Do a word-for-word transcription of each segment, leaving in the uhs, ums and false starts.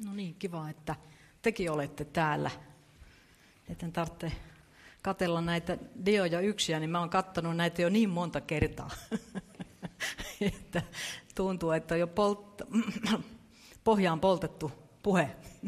No niin, kiva, että tekin olette täällä. Etten tarvitse katsella näitä dioja yksiä, niin mä oon katsonut näitä jo niin monta kertaa, että tuntuu, että on jo polt- pohjaan poltettu puhe.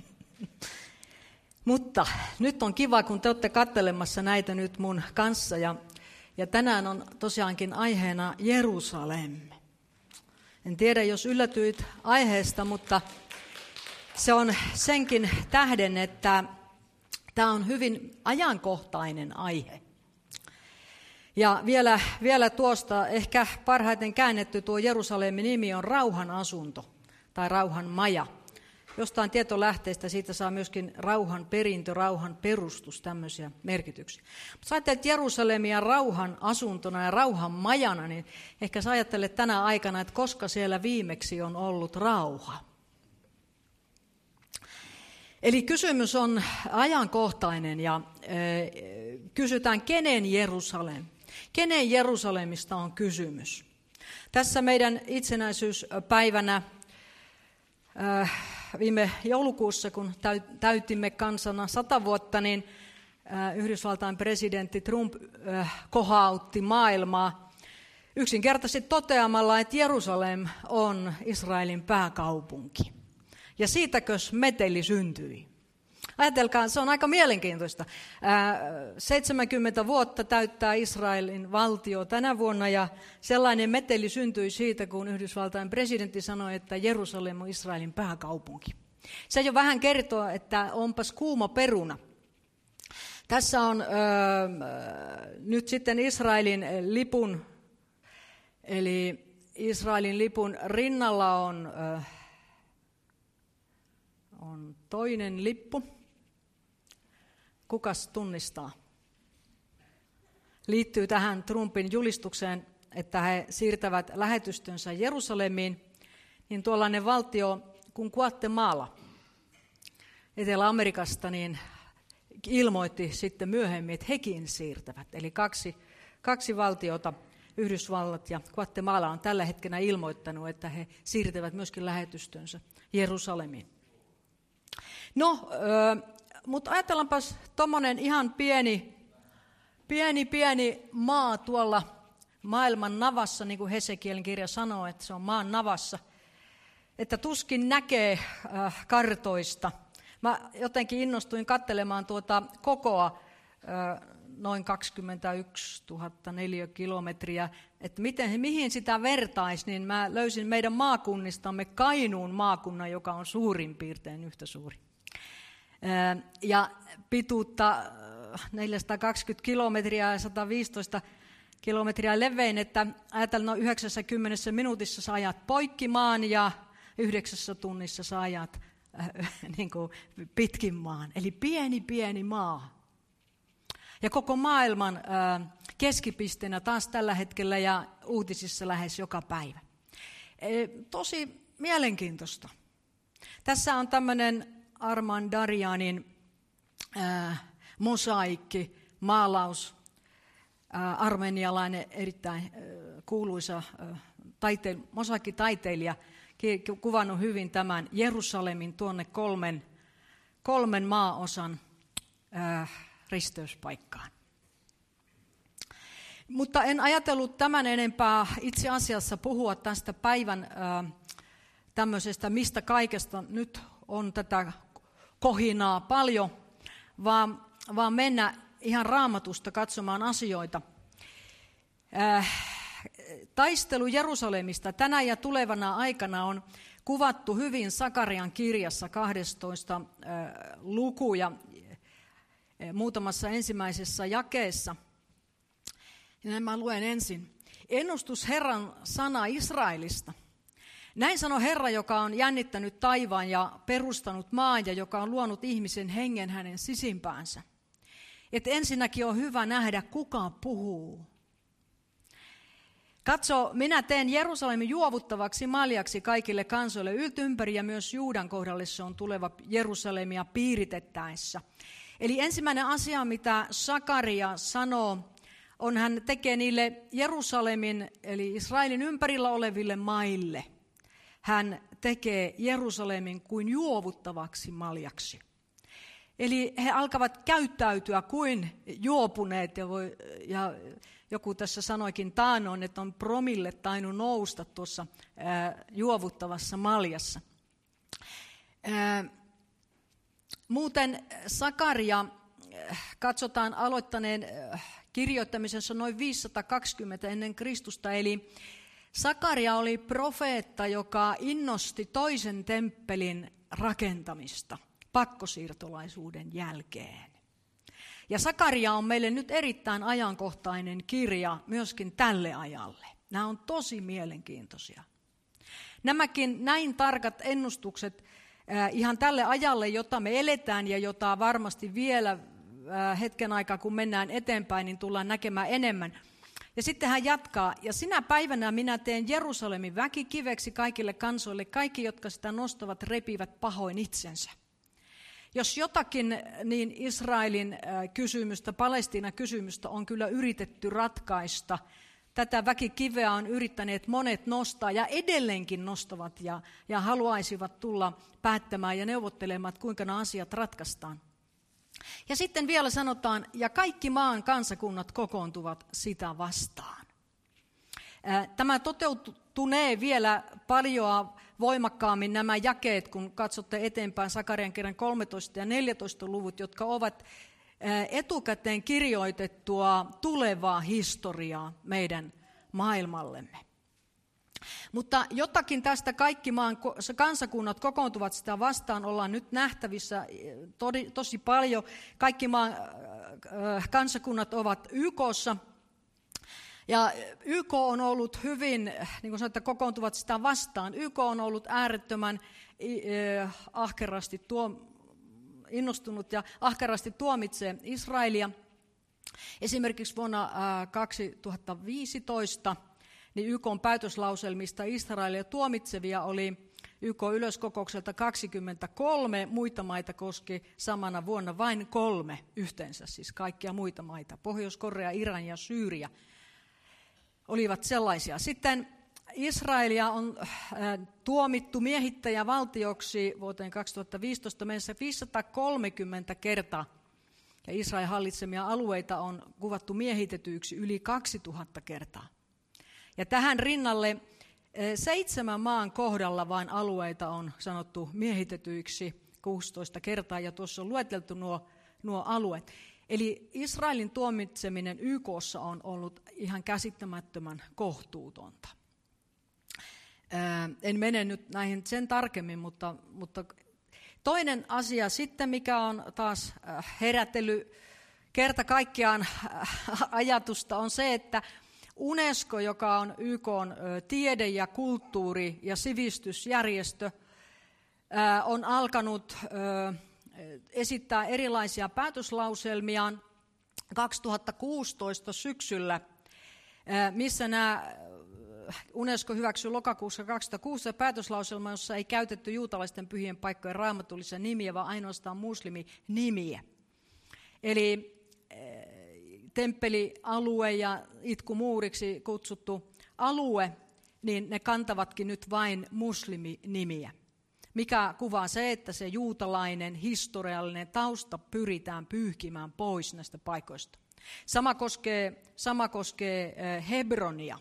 Mutta nyt on kiva, kun te olette katselemassa näitä nyt mun kanssa, ja, ja tänään on tosiaankin aiheena Jerusalem. En tiedä, jos yllätyit aiheesta, mutta se on senkin tähden, että tämä on hyvin ajankohtainen aihe. Ja vielä, vielä tuosta ehkä parhaiten käännetty tuo Jerusalemin nimi on rauhan asunto tai rauhan maja. Jostain tietolähteistä siitä saa myöskin rauhan perintö, rauhan perustus, tämmöisiä merkityksiä. Mutta sä ajattelet Jerusalemia rauhan asuntona ja rauhan majana, niin ehkä sä ajattelet tänä aikana, että koska siellä viimeksi on ollut rauha. Eli kysymys on ajankohtainen ja e, kysytään, kenen Jerusalem? Kenen Jerusalemista on kysymys? Tässä meidän itsenäisyyspäivänä e, viime joulukuussa, kun täytimme kansana sata vuotta, niin e, Yhdysvaltain presidentti Trump e, kohautti maailmaa yksinkertaisesti toteamalla, että Jerusalem on Israelin pääkaupunki. Ja siitäkös meteli syntyi. Ajatelkaa, se on aika mielenkiintoista. seitsemänkymmentä vuotta täyttää Israelin valtio tänä vuonna, ja sellainen meteli syntyi siitä, kun Yhdysvaltain presidentti sanoi, että Jerusalem on Israelin pääkaupunki. Se jo vähän kertoo, että onpas kuuma peruna. Tässä on ö, nyt sitten Israelin lipun, eli Israelin lipun rinnalla on... Ö, on toinen lippu. Kukas tunnistaa? Liittyy tähän Trumpin julistukseen, että he siirtävät lähetystönsä Jerusalemiin, niin tuollainen valtio kuin Guatemala Etelä-Amerikasta niin ilmoitti sitten myöhemmin, että hekin siirtävät. Eli kaksi, kaksi valtiota, Yhdysvallat ja Guatemala, on tällä hetkellä ilmoittanut, että he siirtävät myöskin lähetystönsä Jerusalemiin. No, äh, mutta ajatellaanpas tuommoinen ihan pieni, pieni, pieni maa tuolla maailman navassa, niin kuin Hesekielin kirja sanoo, että se on maan navassa, että tuskin näkee äh, kartoista. Mä jotenkin innostuin katselemaan tuota kokoa, äh, noin kaksikymmentäyksituhatta neliökilometriä, että miten, mihin sitä vertaisi, niin mä löysin meidän maakunnistamme Kainuun maakunnan, joka on suurin piirtein yhtä suuri. Ja pituutta neljäsataakaksikymmentä kilometriä ja sata viisitoista kilometriä levein, että ajatellaan, no yhdeksänkymmentä minuutissa sä ajat poikki maan ja yhdeksässä tunnissa sä ajat äh, niin kuin pitkin maan. Eli pieni pieni maa. Ja koko maailman äh, keskipisteenä taas tällä hetkellä ja uutisissa lähes joka päivä. E, tosi mielenkiintoista. Tässä on tämmöinen Armand Darjanin äh, mosaikki, maalaus, äh, armenialainen erittäin äh, kuuluisa äh, taite- mosaikkitaiteilija, kuvannut hyvin tämän Jerusalemin tuonne kolmen, kolmen maaosan äh, risteyspaikkaan. Mutta en ajatellut tämän enempää itse asiassa puhua tästä päivän äh, tämmöisestä, mistä kaikesta nyt on tätä kohinaa paljon, vaan, vaan mennä ihan Raamatusta katsomaan asioita. Äh, taistelu Jerusalemista tänä ja tulevana aikana on kuvattu hyvin Sakarian kirjassa kahdestoista äh, luku ja äh, muutamassa ensimmäisessä jakeessa. Ja mä luen ensin. Ennustus Herran sana Israelista. Näin sanoi Herra, joka on jännittänyt taivaan ja perustanut maan ja joka on luonut ihmisen hengen hänen sisimpäänsä. Että ensinnäkin on hyvä nähdä, kuka puhuu. Katso, minä teen Jerusalemin juovuttavaksi maljaksi kaikille kansoille ympäri ja myös Juudan kohdalle se on tuleva Jerusalemia piiritettäessä. Eli ensimmäinen asia, mitä Sakaria sanoo, on hän tekee niille Jerusalemin eli Israelin ympärillä oleville maille. Hän tekee Jerusalemin kuin juovuttavaksi maljaksi. Eli he alkavat käyttäytyä kuin juopuneet, ja, voi, ja joku tässä sanoikin taannoin, että on promille tainnut nousta tuossa ää, juovuttavassa maljassa. Ää, muuten Sakaria katsotaan aloittaneen kirjoittamisessa noin viisisataakaksikymmentä ennen Kristusta, eli Sakaria oli profeetta, joka innosti toisen temppelin rakentamista pakkosiirtolaisuuden jälkeen. Ja Sakaria on meille nyt erittäin ajankohtainen kirja myöskin tälle ajalle. Nämä on tosi mielenkiintoisia. Nämäkin näin tarkat ennustukset äh, ihan tälle ajalle, jota me eletään ja jota varmasti vielä äh, hetken aikaa, kun mennään eteenpäin, niin tullaan näkemään enemmän. Ja sitten hän jatkaa, ja sinä päivänä minä teen Jerusalemin väkikiveksi kaikille kansoille, kaikki, jotka sitä nostavat, repivät pahoin itsensä. Jos jotakin, niin Israelin kysymystä, Palestiinan kysymystä on kyllä yritetty ratkaista. Tätä väkikiveä on yrittäneet monet nostaa ja edelleenkin nostavat ja, ja haluaisivat tulla päättämään ja neuvottelemaan, että kuinka nämä asiat ratkaistaan. Ja sitten vielä sanotaan, ja kaikki maan kansakunnat kokoontuvat sitä vastaan. Tämä toteutunee vielä paljon voimakkaammin nämä jakeet, kun katsotte eteenpäin Sakarian kirjan kolmetoista ja neljätoista luvut, jotka ovat etukäteen kirjoitettua tulevaa historiaa meidän maailmallemme. Mutta jotakin tästä kaikki maan kansakunnat kokoontuvat sitä vastaan ollaan nyt nähtävissä tosi paljon. Kaikki maan kansakunnat ovat Y K:ssa. Ja Y K on ollut hyvin, niin kuin sanotaan, kokoontuvat sitä vastaan. Y K on ollut äärettömän ahkerasti tuo, innostunut ja ahkerasti tuomitsee Israelia. Esimerkiksi vuonna kaksituhattaviisitoista niin Y K:n päätöslauselmista Israelia tuomitsevia oli Y K-yleiskokoukselta kaksikymmentäkolme, muita maita koski samana vuonna vain kolme yhteensä, siis kaikkia muita maita. Pohjois-Korea, Iran ja Syyria olivat sellaisia. Sitten Israelia on tuomittu miehittäjävaltioksi vuoteen kaksituhattaviisitoista mennessä viisisataakolmekymmentä kertaa. Ja Israelin hallitsemia alueita on kuvattu miehitetyiksi yli kaksituhatta kertaa. Ja tähän rinnalle seitsemän maan kohdalla vain alueita on sanottu miehitetyiksi kuusitoista kertaa, ja tuossa on lueteltu nuo, nuo alueet. Eli Israelin tuomitseminen Y K:ssa on ollut ihan käsittämättömän kohtuutonta. Ää, en mene nyt näihin sen tarkemmin, mutta, mutta toinen asia sitten, mikä on taas herätellyt kerta kaikkiaan ajatusta, on se, että UNESCO, joka on Y K:n tiede- ja kulttuuri- ja sivistysjärjestö, on alkanut esittää erilaisia päätöslauselmia kaksituhattakuusitoista syksyllä, missä nämä UNESCO hyväksyi lokakuussa kaksituhattakuusitoista päätöslauselma, jossa ei käytetty juutalaisten pyhien paikkojen raamatullisia nimiä, vaan ainoastaan musliminimiä. Eli temppelialue ja itkumuuriksi kutsuttu alue, niin ne kantavatkin nyt vain musliminimiä. Mikä kuvaa se, että se juutalainen historiallinen tausta pyritään pyyhkimään pois näistä paikoista. Sama koskee, sama koskee Hebronia.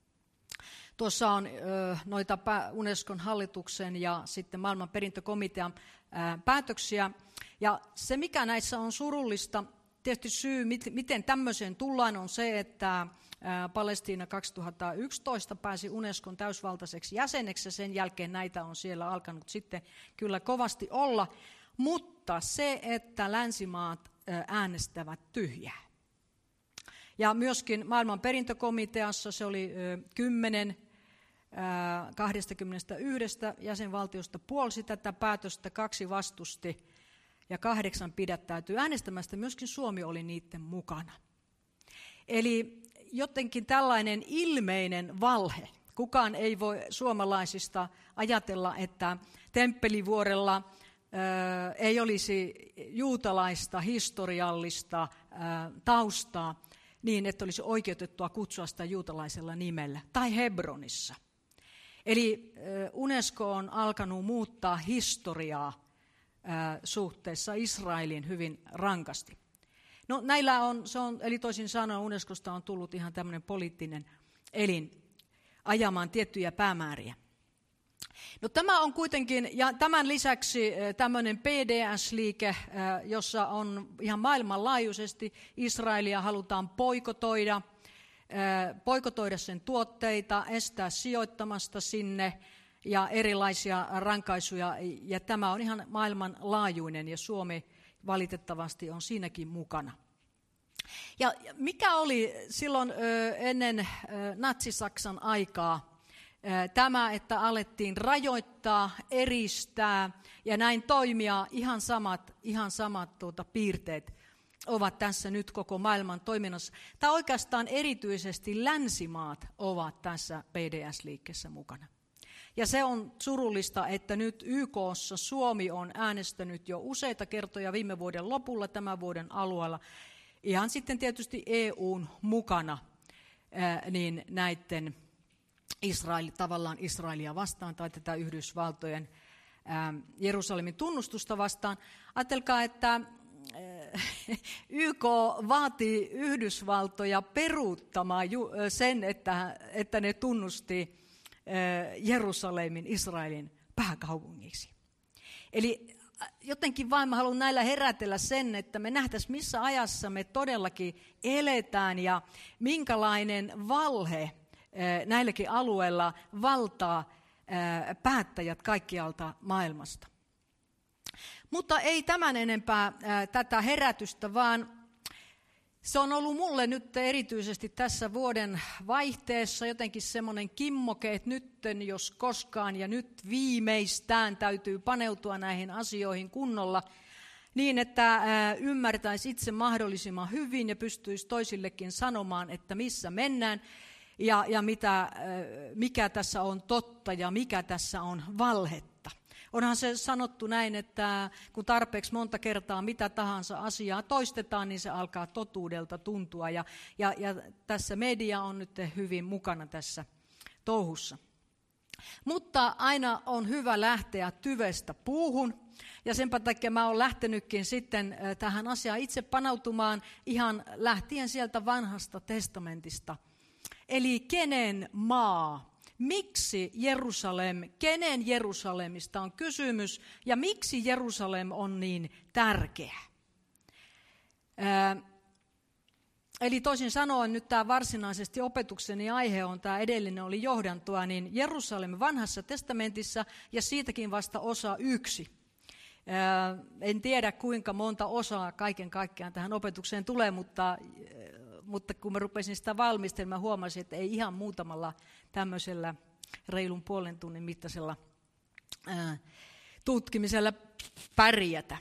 Tuossa on noita UNESCOn hallituksen ja sitten maailman perintökomitean päätöksiä. Ja se, mikä näissä on surullista, tietysti syy, miten tämmöiseen tullaan, on se, että Palestiina kaksituhattayksitoista pääsi UNESCOn täysvaltaiseksi jäseneksi, ja sen jälkeen näitä on siellä alkanut sitten kyllä kovasti olla, mutta se, että länsimaat äänestävät tyhjää. Ja myöskin maailman perintökomiteassa se oli kymmenen kaksikymmentäyksi jäsenvaltiosta puolsi tätä päätöstä, kaksi vastusti ja kahdeksan pidättäytyi äänestämästä, myöskin Suomi oli niiden mukana. Eli jotenkin tällainen ilmeinen valhe. Kukaan ei voi suomalaisista ajatella, että Temppelivuorella ö, ei olisi juutalaista, historiallista ö, taustaa niin, että olisi oikeutettua kutsua sitä juutalaisella nimellä. Tai Hebronissa. Eli UNESCO on alkanut muuttaa historiaa suhteessa Israeliin hyvin rankasti. No näillä on, se on, eli toisin sanoen UNESCOsta on tullut ihan tämmöinen poliittinen elin ajamaan tiettyjä päämääriä. No tämä on kuitenkin, ja tämän lisäksi tämmöinen P D S-liike, jossa on ihan maailmanlaajuisesti Israelia halutaan boikotoida, boikotoida sen tuotteita, estää sijoittamasta sinne ja erilaisia rankaisuja, ja tämä on ihan maailmanlaajuinen, ja Suomi valitettavasti on siinäkin mukana. Ja mikä oli silloin ennen Natsi-Saksan aikaa tämä, että alettiin rajoittaa, eristää ja näin toimia, ihan samat, ihan samat tuota, piirteet ovat tässä nyt koko maailman toiminnassa. Tai oikeastaan erityisesti länsimaat ovat tässä P D S-liikkeessä mukana. Ja se on surullista, että nyt Y K:ssa Suomi on äänestänyt jo useita kertoja viime vuoden lopulla, tämän vuoden alueella, ihan sitten tietysti E U:n mukana, niin näiden Israel, tavallaan Israelia vastaan tai tätä Yhdysvaltojen Jerusalemin tunnustusta vastaan. Ajatelkaa, että Y K vaatii Yhdysvaltoja peruuttamaan sen, että, että ne tunnusti Jerusalemin Israelin pääkaupungiksi. Eli jotenkin vain mä haluan näillä herätellä sen, että me nähtäisiin missä ajassa me todellakin eletään ja minkälainen valhe näilläkin alueilla valtaa päättäjät kaikkialta maailmasta. Mutta ei tämän enempää tätä herätystä, vaan se on ollut mulle nyt erityisesti tässä vuoden vaihteessa jotenkin semmoinen kimmoke, että nytten jos koskaan ja nyt viimeistään täytyy paneutua näihin asioihin kunnolla niin, että ymmärtäisi itse mahdollisimman hyvin ja pystyisi toisillekin sanomaan, että missä mennään ja, ja mitä, mikä tässä on totta ja mikä tässä on valhetta. Onhan se sanottu näin, että kun tarpeeksi monta kertaa mitä tahansa asiaa toistetaan, niin se alkaa totuudelta tuntua. Ja, ja, ja tässä media on nyt hyvin mukana tässä touhussa. Mutta aina on hyvä lähteä tyvestä puuhun. Ja senpä takia mä olen lähtenytkin sitten tähän asiaan itse panautumaan ihan lähtien sieltä vanhasta testamentista. Eli kenen maa? Miksi Jerusalem, kenen Jerusalemista on kysymys ja miksi Jerusalem on niin tärkeä? Ää, eli toisin sanoen nyt tämä varsinaisesti opetukseni aihe on, tämä edellinen oli johdantoa, niin Jerusalem vanhassa testamentissa ja siitäkin vasta osa yksi. Ää, en tiedä kuinka monta osaa kaiken kaikkiaan tähän opetukseen tulee, mutta... Mutta kun mä rupesin sitä valmistelemaan, huomasin, että ei ihan muutamalla tämmöisellä reilun puolen tunnin mittaisella ää, tutkimisella pärjätä.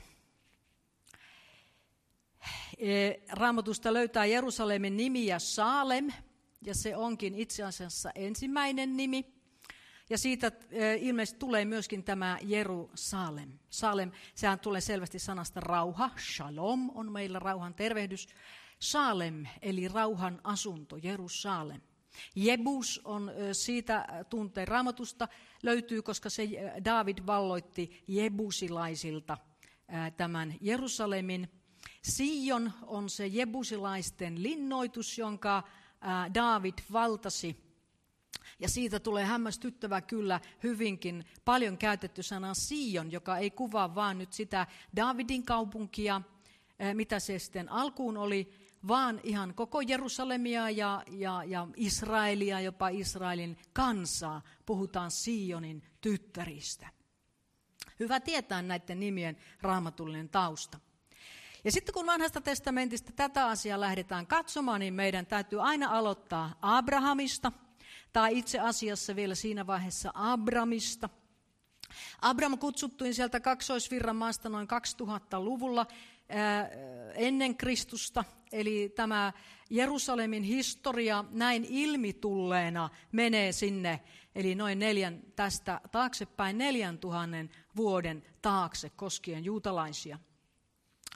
E, Raamatusta löytää Jerusalemin nimiä Saalem, ja se onkin itse asiassa ensimmäinen nimi. Ja siitä e, ilmeisesti tulee myöskin tämä Jerusalem. Salem, sehän tulee selvästi sanasta rauha, shalom on meillä rauhan tervehdys. Salem, eli rauhan asunto, Jerusalem. Jebus on siitä tunteen Raamatusta löytyy, koska se Daavid valloitti jebusilaisilta tämän Jerusalemin. Sion on se jebusilaisten linnoitus, jonka Daavid valtasi. Ja siitä tulee hämmästyttävä kyllä hyvinkin paljon käytetty sana Sion, joka ei kuvaa vaan nyt sitä Daavidin kaupunkia, mitä se sitten alkuun oli, vaan ihan koko Jerusalemia ja, ja, ja Israelia, jopa Israelin kansaa, puhutaan Sionin tyttäristä. Hyvä tietää näiden nimien raamatullinen tausta. Ja sitten kun vanhasta testamentista tätä asiaa lähdetään katsomaan, niin meidän täytyy aina aloittaa Abrahamista, tai itse asiassa vielä siinä vaiheessa Abramista. Abram kutsuttiin sieltä kaksoisvirran maasta noin kaksituhattaluvulla ennen Kristusta, eli tämä Jerusalemin historia näin ilmitulleena menee sinne, eli noin neljän, tästä taaksepäin neljän tuhannen vuoden taakse koskien juutalaisia.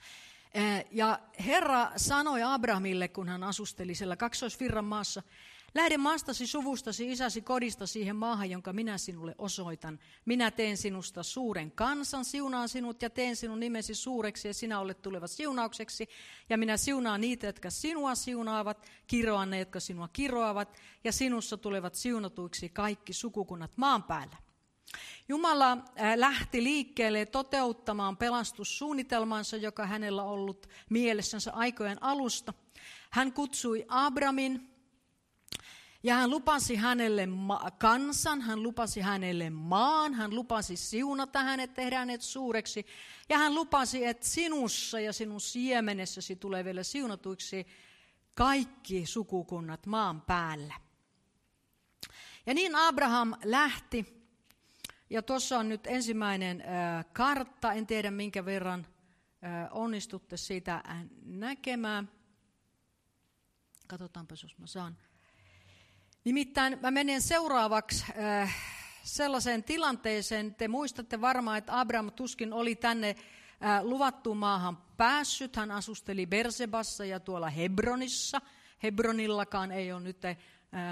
Ja Herra sanoi Abrahamille, kun hän asusteli siellä kaksoisvirran maassa, Lähde maastasi, suvustasi, isäsi kodista siihen maahan, jonka minä sinulle osoitan. Minä teen sinusta suuren kansan, siunaan sinut ja teen sinun nimesi suureksi ja sinä olet tuleva siunaukseksi. Ja minä siunaan niitä, jotka sinua siunaavat, kiroan ne, jotka sinua kiroavat ja sinussa tulevat siunatuiksi kaikki sukukunnat maan päällä. Jumala lähti liikkeelle toteuttamaan pelastussuunnitelmansa, joka hänellä on ollut mielessänsä aikojen alusta. Hän kutsui Abramin ja hän lupasi hänelle ma- kansan, hän lupasi hänelle maan, hän lupasi siunata hänet, tehdä hänet suureksi. Ja hän lupasi, että sinussa ja sinun siemenessäsi tulee vielä siunatuiksi kaikki sukukunnat maan päällä. Ja niin Abraham lähti. Ja tuossa on nyt ensimmäinen äh, kartta, en tiedä minkä verran äh, onnistutte siitä näkemään. Katsotaanpa, jos mä saan. Nimittäin mä menen seuraavaksi äh, sellaiseen tilanteeseen, te muistatte varmaan, että Abraham tuskin oli tänne äh, luvattuun maahan päässyt. Hän asusteli Bersebassa ja tuolla Hebronissa. Hebronillakaan ei ole nyt äh,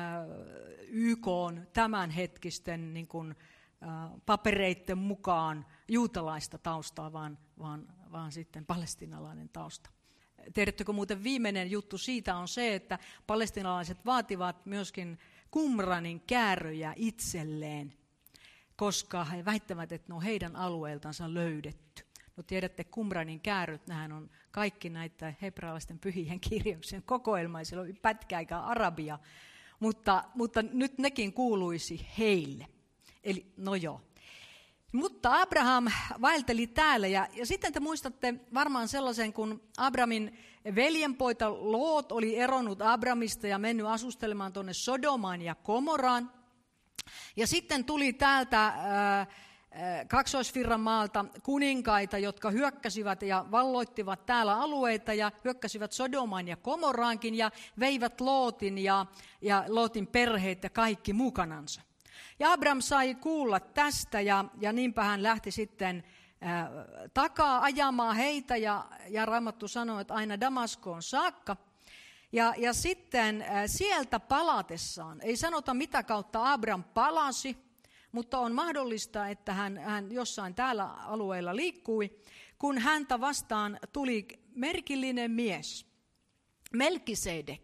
Y K:n tämänhetkisten niin kuin, papereiden mukaan juutalaista taustaa, vaan, vaan, vaan sitten palestiinalainen tausta. Tiedättekö muuten viimeinen juttu siitä on se, että palestiinalaiset vaativat myöskin Qumranin kääröjä itselleen, koska he väittävät, että ne on heidän alueeltansa löydetty. No tiedätte, Qumranin kääröt, nämähän on kaikki näitä hebrealaisten pyhien kirjauksien kokoelma, siellä on pätkä aikaa arabia, mutta, mutta nyt nekin kuuluisi heille. Eli no joo. Mutta Abraham vaelteli täällä ja, ja sitten te muistatte varmaan sellaisen, kun Abramin veljenpoika Loot oli eronnut Abramista ja mennyt asustelemaan tuonne Sodomaan ja Komoraan. Ja sitten tuli täältä ää, Kaksoisvirran maalta kuninkaita, jotka hyökkäsivät ja valloittivat täällä alueita ja hyökkäsivät Sodomaan ja Komoraankin ja veivät Lootin ja, ja Lootin perheet ja kaikki mukanansa. Ja Abraham sai kuulla tästä ja, ja niinpä hän lähti sitten ää, takaa ajamaan heitä ja, ja Raamattu sanoi, että aina Damaskoon saakka. Ja, ja sitten ää, sieltä palatessaan, ei sanota mitä kautta Abraham palasi, mutta on mahdollista, että hän, hän jossain täällä alueella liikkui, kun häntä vastaan tuli merkillinen mies, Melkisedek.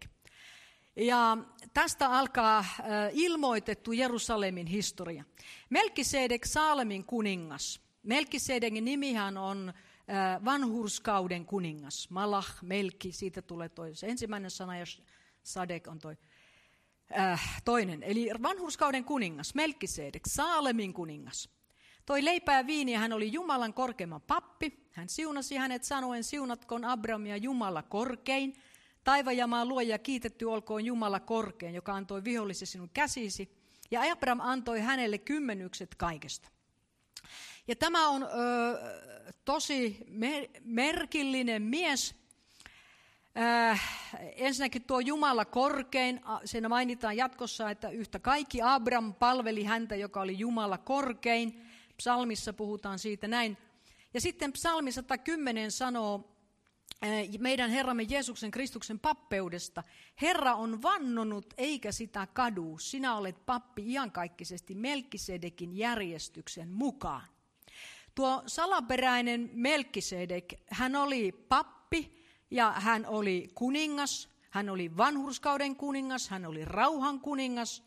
Ja tästä alkaa äh, ilmoitettu Jerusalemin historia. Melkisedek, Saalemin kuningas. Melkisedekin nimihän on äh, vanhurskauden kuningas. Malach, Melki, siitä tulee toi ensimmäinen sana ja Sadek on toi äh, toinen. Eli vanhurskauden kuningas, Melkisedek, Saalemin kuningas. Toi leipää ja viiniä, hän oli Jumalan korkeimman pappi. Hän siunasi hänet sanoen, siunatkoon Abrahamia Jumala korkein. Taivaan ja maan luoja, kiitetty olkoon Jumala korkein, joka antoi vihollisen sinun käsisi. Ja Abraham antoi hänelle kymmenykset kaikesta. Ja tämä on ö, tosi mer- merkillinen mies. Äh, ensinnäkin tuo Jumala korkein, siinä mainitaan jatkossa, että yhtä kaikki Abraham palveli häntä, joka oli Jumala korkein. Psalmissa puhutaan siitä näin. Ja sitten psalmi sata kymmenen sanoo, meidän Herramme Jeesuksen Kristuksen pappeudesta. Herra on vannonut eikä sitä kadu. Sinä olet pappi iankaikkisesti Melkisedekin järjestyksen mukaan. Tuo salaperäinen Melkisedek, hän oli pappi ja hän oli kuningas. Hän oli vanhurskauden kuningas, hän oli rauhan kuningas.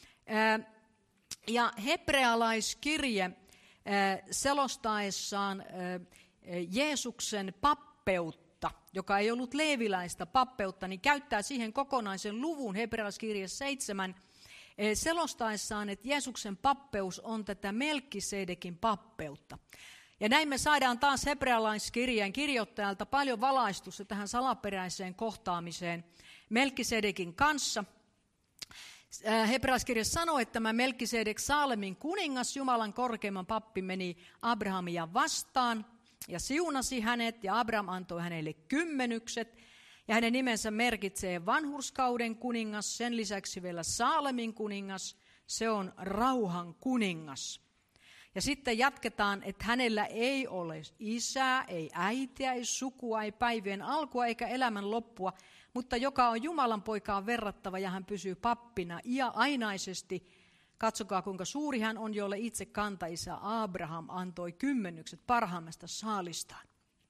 Ja hebrealaiskirje selostaessaan Jeesuksen pappeutta, joka ei ollut leeviläistä pappeutta, niin käyttää siihen kokonaisen luvun, hebrealaiskirje seitsemän, selostaessaan, että Jeesuksen pappeus on tätä Melkisedekin pappeutta. Ja näin me saadaan taas hebrealaiskirjeen kirjoittajalta paljon valaistusta tähän salaperäiseen kohtaamiseen Melkisedekin kanssa. Hebrealaiskirja sanoo, että tämä Melkisedek, Saalemin kuningas, Jumalan korkeimman pappi, meni Abrahamia vastaan ja siunasi hänet, ja Abraham antoi hänelle kymmenykset, ja hänen nimensä merkitsee vanhurskauden kuningas, sen lisäksi vielä Saalemin kuningas, se on rauhan kuningas. Ja sitten jatketaan, että hänellä ei ole isää, ei äitiä, ei sukua, ei päivien alkua eikä elämän loppua, mutta joka on Jumalan poikaan verrattava ja hän pysyy pappina ja ainaisesti. Katsokaa, kuinka suuri hän on, jolle itse kantaisä Abraham antoi kymmenykset parhaimmasta saalistaan.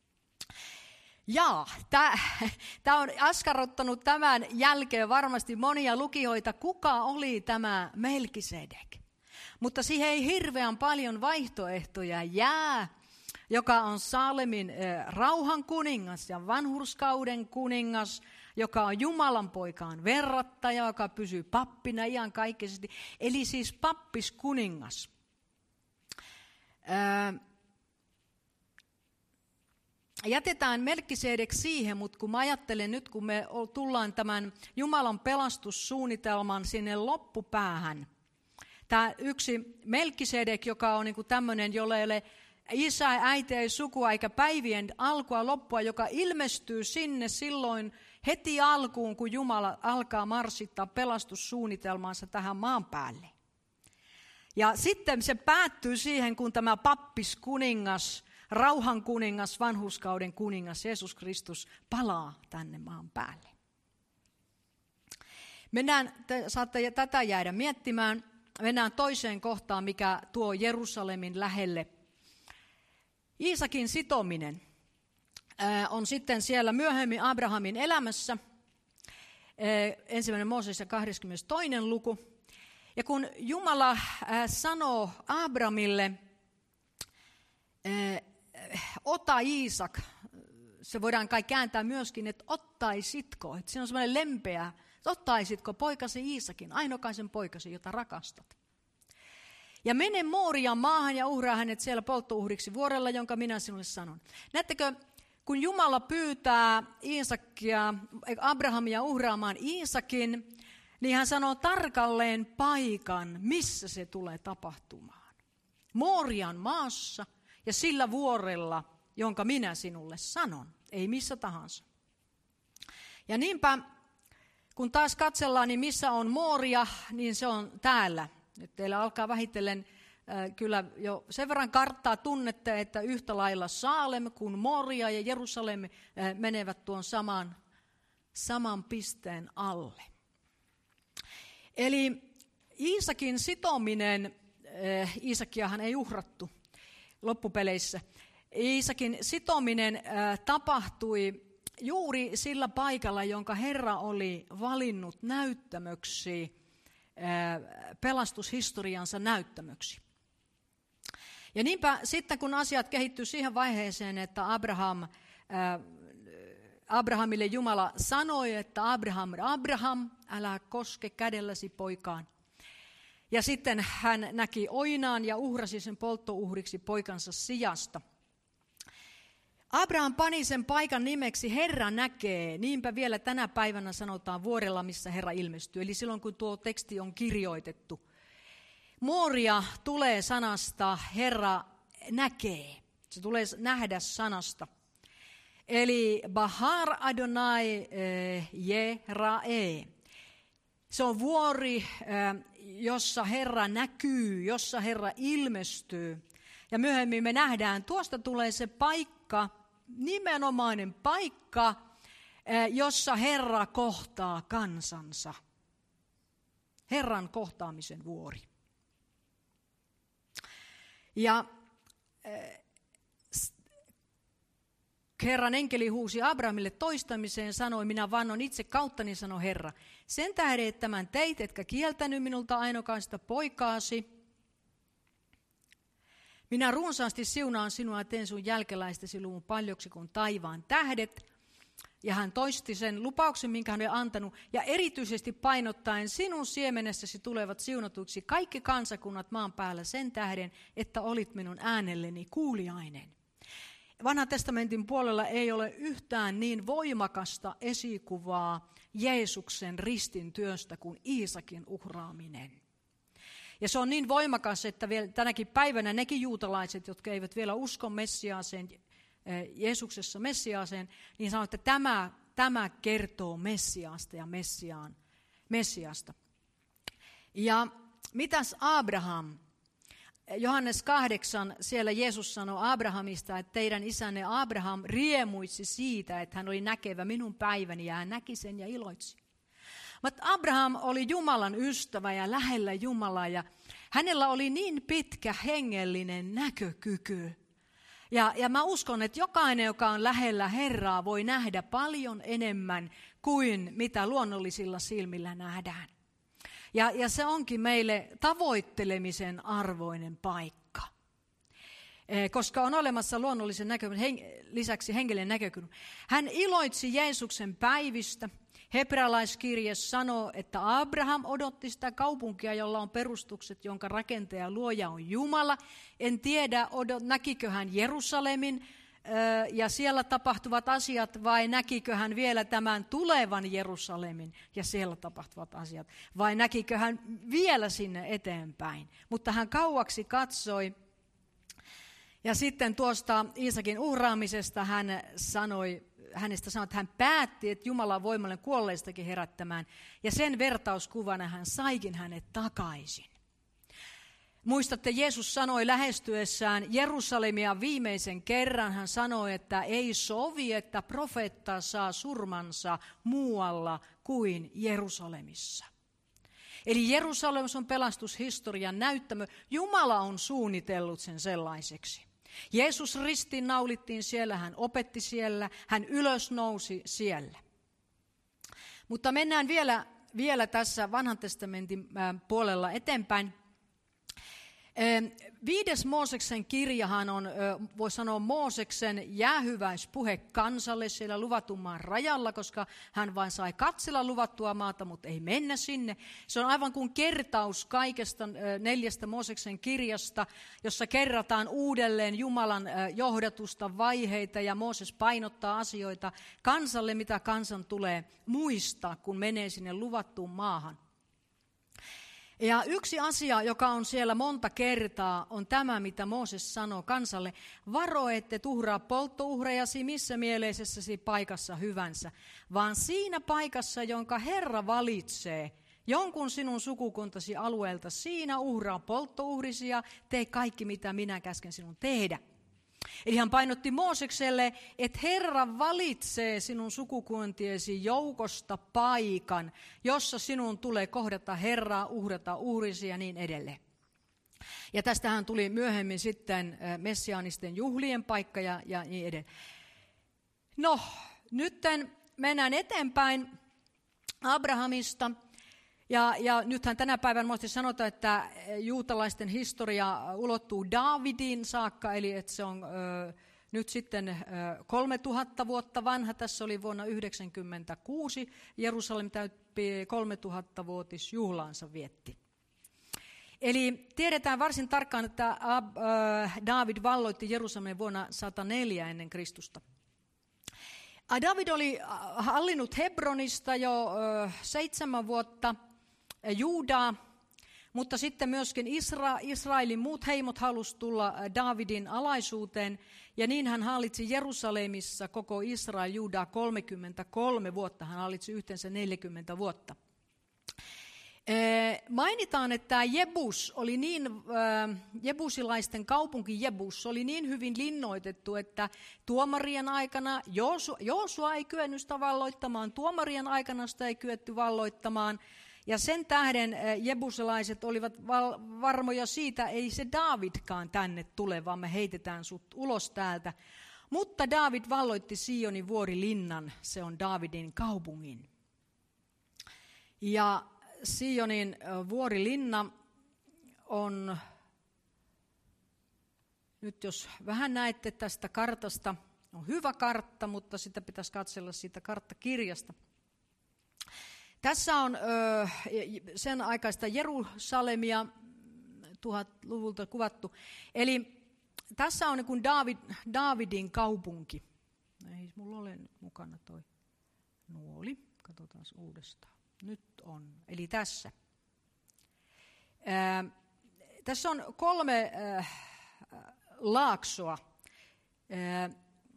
Ja tämä on askarruttanut tämän jälkeen varmasti monia lukijoita, kuka oli tämä Melkisedek. Mutta siihen ei hirveän paljon vaihtoehtoja jää, joka on Saalemin rauhan kuningas ja vanhurskauden kuningas, joka on Jumalan poikaan verrattaja, joka pysyy pappina iankaikkisesti, eli siis pappiskuningas. Öö, jätetään Melkisedek siihen, mutta kun mä ajattelen nyt, kun me tullaan tämän Jumalan pelastussuunnitelman sinne loppupäähän, tämä yksi Melkisedek, joka on niinku tämmöinen, jolla ei ole isä, äiti, ei sukua eikä päivien alkua loppua, joka ilmestyy sinne silloin heti alkuun, kun Jumala alkaa marssittaa pelastussuunnitelmaansa tähän maan päälle. Ja sitten se päättyy siihen, kun tämä pappiskuningas, rauhan kuningas, vanhurskauden kuningas, Jeesus Kristus palaa tänne maan päälle. Mennään, te saatte tätä jäädä miettimään. Mennään toiseen kohtaan, mikä tuo Jerusalemin lähelle. Iisakin sitominen on sitten siellä myöhemmin Abrahamin elämässä, ensimmäinen Mooses ja kahdeskymmenestoinen luku. Ja kun Jumala sanoo Abramille, ota Iisak, se voidaan kai kääntää myöskin, että ottaisitko, että se on semmoinen lempeä, ottaisitko poikasi Iisakin, ainokaisen poikasi, jota rakastat. Ja mene Moorian maahan ja uhraa hänet siellä polttouhriksi vuorella, jonka minä sinulle sanon. Näettekö, kun Jumala pyytää Iisakia, Abrahamia uhraamaan Iisakin, niin hän sanoo tarkalleen paikan, missä se tulee tapahtumaan. Moorian maassa ja sillä vuorella, jonka minä sinulle sanon, ei missä tahansa. Ja niinpä, kun taas katsellaan, niin missä on Mooria, niin se on täällä. Nyt teillä alkaa vähitellen äh, kyllä jo sen verran karttaa tunnette, että yhtä lailla Saalem kuin Moria ja Jerusalem äh, menevät tuon saman, saman pisteen alle. Eli Iisakin sitominen, äh, Iisakiahan ei uhrattu loppupeleissä, Iisakin sitominen äh, tapahtui juuri sillä paikalla, jonka Herra oli valinnut näyttämöksi, pelastushistoriansa näyttämöksi. Ja niinpä sitten kun asiat kehittyy siihen vaiheeseen, että Abraham, Abrahamille Jumala sanoi, että Abraham, Abraham, älä koske kädelläsi poikaan. Ja sitten hän näki oinaan ja uhrasi sen polttouhriksi poikansa sijasta. Abraham pani sen paikan nimeksi Herra näkee, niinpä vielä tänä päivänä sanotaan vuorella, missä Herra ilmestyy, eli silloin kun tuo teksti on kirjoitettu. Moria tulee sanasta Herra näkee, se tulee nähdä sanasta. Eli Bahar Adonai Jerae, se on vuori, jossa Herra näkyy, jossa Herra ilmestyy. Ja myöhemmin me nähdään, tuosta tulee se paikka, nimenomainen paikka, jossa Herra kohtaa kansansa. Herran kohtaamisen vuori. Ja Herran enkeli huusi Abrahamille toistamiseen, sanoi, minä vannon itse kauttani, sanoi Herra. Sen tähden, että tämän teit, etkä kieltänyt minulta ainokaista poikaasi, minä runsaasti siunaan sinua ja teen sun jälkeläistäsi luvun paljoksi kuin taivaan tähdet. Ja hän toisti sen lupauksen, minkä hän oli antanut, ja erityisesti painottaen sinun siemenessäsi tulevat siunatuiksi kaikki kansakunnat maan päällä sen tähden, että olit minun äänelleni kuuliainen. Vanhan testamentin puolella ei ole yhtään niin voimakasta esikuvaa Jeesuksen ristin työstä kuin Iisakin uhraaminen. Ja se on niin voimakas, että vielä tänäkin päivänä nekin juutalaiset, jotka eivät vielä usko Messiaaseen, Jeesuksessa Messiaaseen, niin sanoo, että tämä, tämä kertoo Messiaasta ja Messiaan, Messiasta. Ja mitäs Abraham? Johannes kahdeksan, siellä Jeesus sanoi Abrahamista, että teidän isänne Abraham riemuitsi siitä, että hän oli näkevä minun päiväni ja hän näki sen ja iloitsi. Mutta Abraham oli Jumalan ystävä ja lähellä Jumalaa ja hänellä oli niin pitkä hengellinen näkökyky. Ja, ja mä uskon, että jokainen, joka on lähellä Herraa, voi nähdä paljon enemmän kuin mitä luonnollisilla silmillä nähdään. Ja, ja se onkin meille tavoittelemisen arvoinen paikka. E, koska on olemassa luonnollisen näkökulman hen, lisäksi hengellinen näkökulma. Hän iloitsi Jeesuksen päivistä. Hebrealaiskirje sanoo, että Abraham odotti sitä kaupunkia, jolla on perustukset, jonka rakentaja ja luoja on Jumala. En tiedä, odot, näkikö hän Jerusalemin ja siellä tapahtuvat asiat, vai näkikö hän vielä tämän tulevan Jerusalemin ja siellä tapahtuvat asiat, vai näkikö hän vielä sinne eteenpäin. Mutta hän kauaksi katsoi, ja sitten tuosta Iisakin uhraamisesta hän sanoi, hänestä sanoi, että hän päätti, että Jumala on voimallinen kuolleistakin herättämään, ja sen vertauskuvana hän saikin hänet takaisin. Muistatte, Jeesus sanoi lähestyessään Jerusalemia viimeisen kerran, hän sanoi, että ei sovi, että profeetta saa surmansa muualla kuin Jerusalemissa. Eli Jerusalem on pelastushistorian näyttämö. Jumala on suunnitellut sen sellaiseksi. Jeesus ristiin naulittiin siellä, hän opetti siellä, hän ylösnousi siellä. Mutta mennään vielä, vielä tässä Vanhan testamentin puolella eteenpäin. Viides Mooseksen kirjahan on, voi sanoa, Mooseksen jäähyväispuhe kansalle siellä luvatun maan rajalla, koska hän vain sai katsella luvattua maata, mutta ei mennä sinne. Se on aivan kuin kertaus kaikesta neljästä Mooseksen kirjasta, jossa kerrataan uudelleen Jumalan johdatusta vaiheita, ja Mooses painottaa asioita kansalle, mitä kansan tulee muistaa, kun menee sinne luvattuun maahan. Ja yksi asia, joka on siellä monta kertaa, on tämä, mitä Mooses sanoo kansalle. Varo, ette tuhraa polttouhrejasi missä mieleisessäsi paikassa hyvänsä, vaan siinä paikassa, jonka Herra valitsee, jonkun sinun sukukuntasi alueelta, siinä uhraa polttouhrisi ja tee kaikki, mitä minä käsken sinun tehdä. Eli hän painotti Moosekselle, että Herra valitsee sinun sukukuntiesi joukosta paikan, jossa sinun tulee kohdata Herraa, uhrata uhrisi ja niin edelleen. Ja tästähän tuli myöhemmin sitten messiaanisten juhlien paikka ja, ja niin edelleen. No, nyt mennään eteenpäin Abrahamista. Ja, ja nythän tänä päivänä muasti sanotaan, että juutalaisten historia ulottuu Daavidin saakka, eli että se on ö, nyt sitten ö, kolmetuhatta vuotta vanha. Tässä oli vuonna yhdeksänkymmentäkuusi. Jerusalem täytti kolmetuhattavuotisjuhlaansa vietti. Eli tiedetään varsin tarkkaan, että ö, Daavid valloitti Jerusalemin vuonna sata neljä ennen Kristusta. Daavid oli hallinnut Hebronista jo ö, seitsemän vuotta Juudaa, mutta sitten myöskin Isra, Israelin muut heimot halusivat tulla Daavidin alaisuuteen, ja niin hän hallitsi Jerusalemissa koko Israel Juudaa kolmekymmentäkolme vuotta, hän hallitsi yhteensä neljäkymmentä vuotta. Mainitaan, että Jebus oli niin, jebusilaisten kaupunki Jebus oli niin hyvin linnoitettu, että tuomarien aikana Joosua, Joosua ei kyennyt sitä valloittamaan, tuomarien aikana sitä ei kyetty valloittamaan, ja sen tähden jebusilaiset olivat val, varmoja siitä, ei se Daavidkaan tänne tule, vaan me heitetään sut ulos täältä. Mutta Daavid valloitti Sionin vuorilinnan, se on Daavidin kaupungin. Ja Sionin vuorilinna on, nyt jos vähän näette tästä kartasta, on hyvä kartta, mutta sitä pitäisi katsella siitä karttakirjasta. Tässä on ö, sen aikaista Jerusalemia tuhatluvulta kuvattu. Eli tässä on niin kuin Daavid, Daavidin kaupunki. Ei mulla ole nyt mukana toi nuoli. Katsotaan uudestaan. Nyt on. Eli tässä. Ää, tässä on kolme ää, laaksoa ää,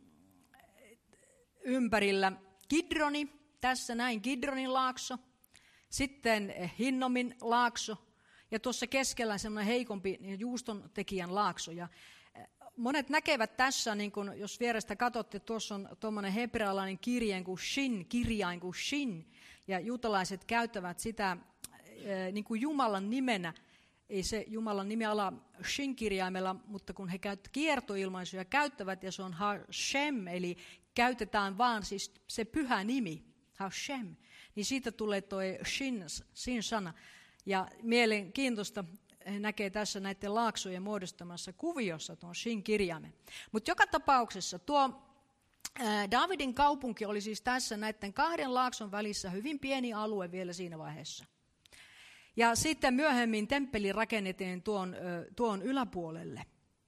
ympärillä. Kidroni, tässä näin Kidronin laakso. Sitten Hinnomin laakso ja tuossa keskellä semmoinen heikompi niin juuston tekijän laakso. Ja monet näkevät tässä, niin kun, jos vierestä katsotte, tuossa on tuommoinen hebrealainen kirjain kuin shin, kirjain kuin shin, ja juutalaiset käyttävät sitä niin kuin Jumalan nimenä. Ei se Jumalan nimi ala shin-kirjaimella, mutta kun he käyttävät kiertoilmaisuja käyttävät, ja se on Hashem, eli käytetään vaan siis se pyhä nimi, Hashem, niin siitä tulee tuo shin, shin sana. Ja mielenkiintoista näkee tässä näiden laaksojen muodostamassa kuviossa tuon shin-kirjaimen. Mutta joka tapauksessa tuo ää, Davidin kaupunki oli siis tässä näiden kahden laakson välissä hyvin pieni alue vielä siinä vaiheessa. Ja sitten myöhemmin temppeli rakennettiin tuon, tuon yläpuolelle.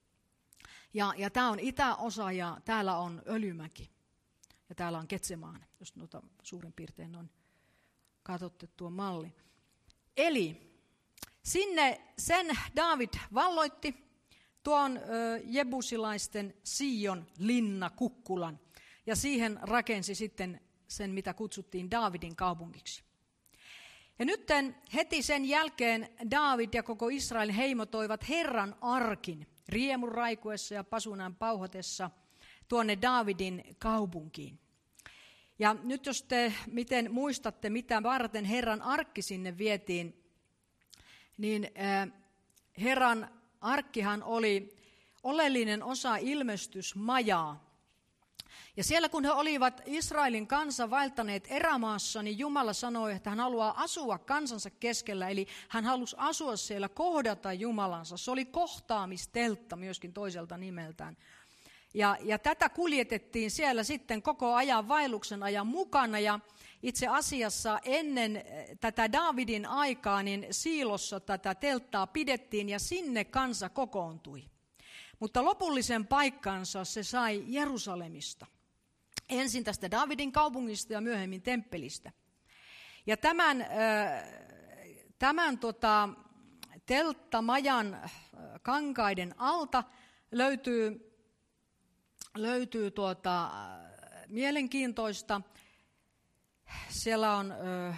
Ja, ja tämä on itäosa ja täällä on Öljymäki. Ja täällä on Getsemaan, jos noita suurin piirtein on katsottu tuo malli. Eli sinne sen Daavid valloitti tuon ö, jebusilaisten Sion linnakukkulan. Ja siihen rakensi sitten sen, mitä kutsuttiin Daavidin kaupungiksi. Ja nyt heti sen jälkeen Daavid ja koko Israelin heimo toivat Herran arkin riemun raikuessa ja pasunan pauhatessa tuonne Daavidin kaupunkiin. Ja nyt jos te miten muistatte, mitä varten Herran arkki sinne vietiin, niin äh, Herran arkkihan oli oleellinen osa ilmestysmajaa. Ja siellä kun he olivat Israelin kansa vaeltaneet erämaassa, niin Jumala sanoi, että hän haluaa asua kansansa keskellä. Eli hän halusi asua siellä, kohdata Jumalansa. Se oli kohtaamisteltta myöskin toiselta nimeltään. Ja, ja tätä kuljetettiin siellä sitten koko ajan vaelluksen ajan mukana. Ja itse asiassa ennen tätä Daavidin aikaa, niin Siilossa tätä telttaa pidettiin ja sinne kansa kokoontui. Mutta lopullisen paikkansa se sai Jerusalemista. Ensin tästä Daavidin kaupungista ja myöhemmin temppelistä. Ja tämän, tämän tota, telttamajan kankaiden alta löytyy, löytyy tuota, mielenkiintoista. Siellä on ö,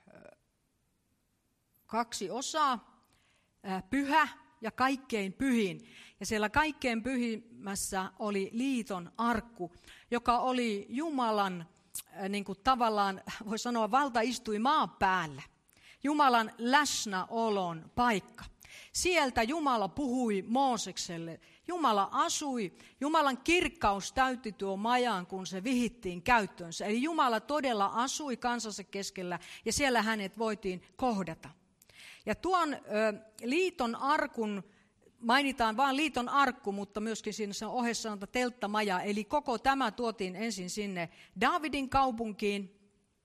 kaksi osaa, pyhä ja kaikkein pyhin. Ja siellä kaikkein pyhimmässä oli liiton arkku, joka oli Jumalan, niin kuin tavallaan, voi sanoa, valta istui maan päällä. Jumalan läsnäolon paikka. Sieltä Jumala puhui Moosekselle. Jumala asui, Jumalan kirkkaus täytti tuo majan, kun se vihittiin käyttöönsä. Eli Jumala todella asui kansansa keskellä ja siellä hänet voitiin kohdata. Ja tuon ö, liiton arkun, mainitaan vain liiton arkku, mutta myöskin siinä sen ohessa sanotaan telttamaja. Eli koko tämä tuotiin ensin sinne Daavidin kaupunkiin.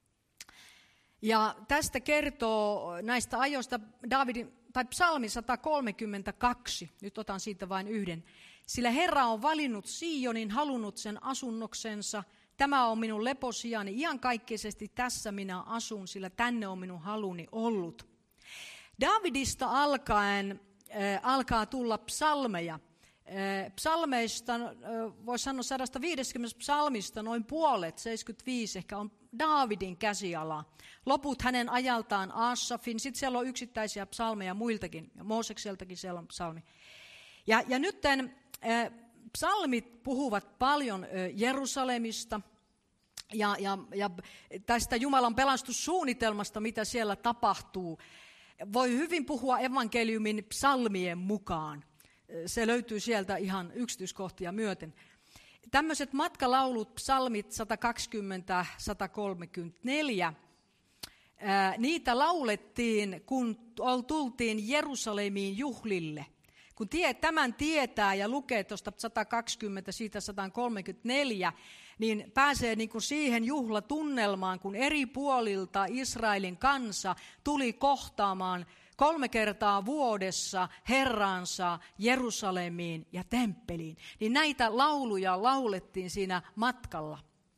Ja tästä kertoo näistä ajoista Daavidin, tai psalmi sata kolmekymmentäkaksi, nyt otan siitä vain yhden. Sillä Herra on valinnut Sionin, halunnut sen asunnoksensa. Tämä on minun leposijani, iankaikkisesti tässä minä asun, sillä tänne on minun haluni ollut. Daavidista alkaen äh, alkaa tulla psalmeja. Äh, psalmeista, äh, voisi sanoa sata viisikymmentä psalmista, noin puolet, seitsemänkymmentäviisi ehkä on Daavidin käsiala. Loput hänen ajaltaan Aasafin, sitten siellä on yksittäisiä psalmeja muiltakin, Moosekseltakin siellä on psalmi. Ja, ja nyt äh, psalmit puhuvat paljon äh, Jerusalemista ja, ja, ja tästä Jumalan pelastussuunnitelmasta, mitä siellä tapahtuu. Voi hyvin puhua evankeliumin psalmien mukaan. Se löytyy sieltä ihan yksityiskohtia myöten. Tämmöiset matkalaulut, psalmit sata kaksikymmentä sata kolmekymmentäneljä, ää, niitä laulettiin, kun tultiin Jerusalemiin juhlille. Kun tie, tämän tietää ja lukee tuosta sata kaksikymmentä, siitä sata kolmekymmentäneljä, niin pääsee niin kuin siihen juhlatunnelmaan, kun eri puolilta Israelin kansa tuli kohtaamaan kolme kertaa vuodessa Herransa Jerusalemiin ja temppeliin. Niin näitä lauluja laulettiin siinä matkalla.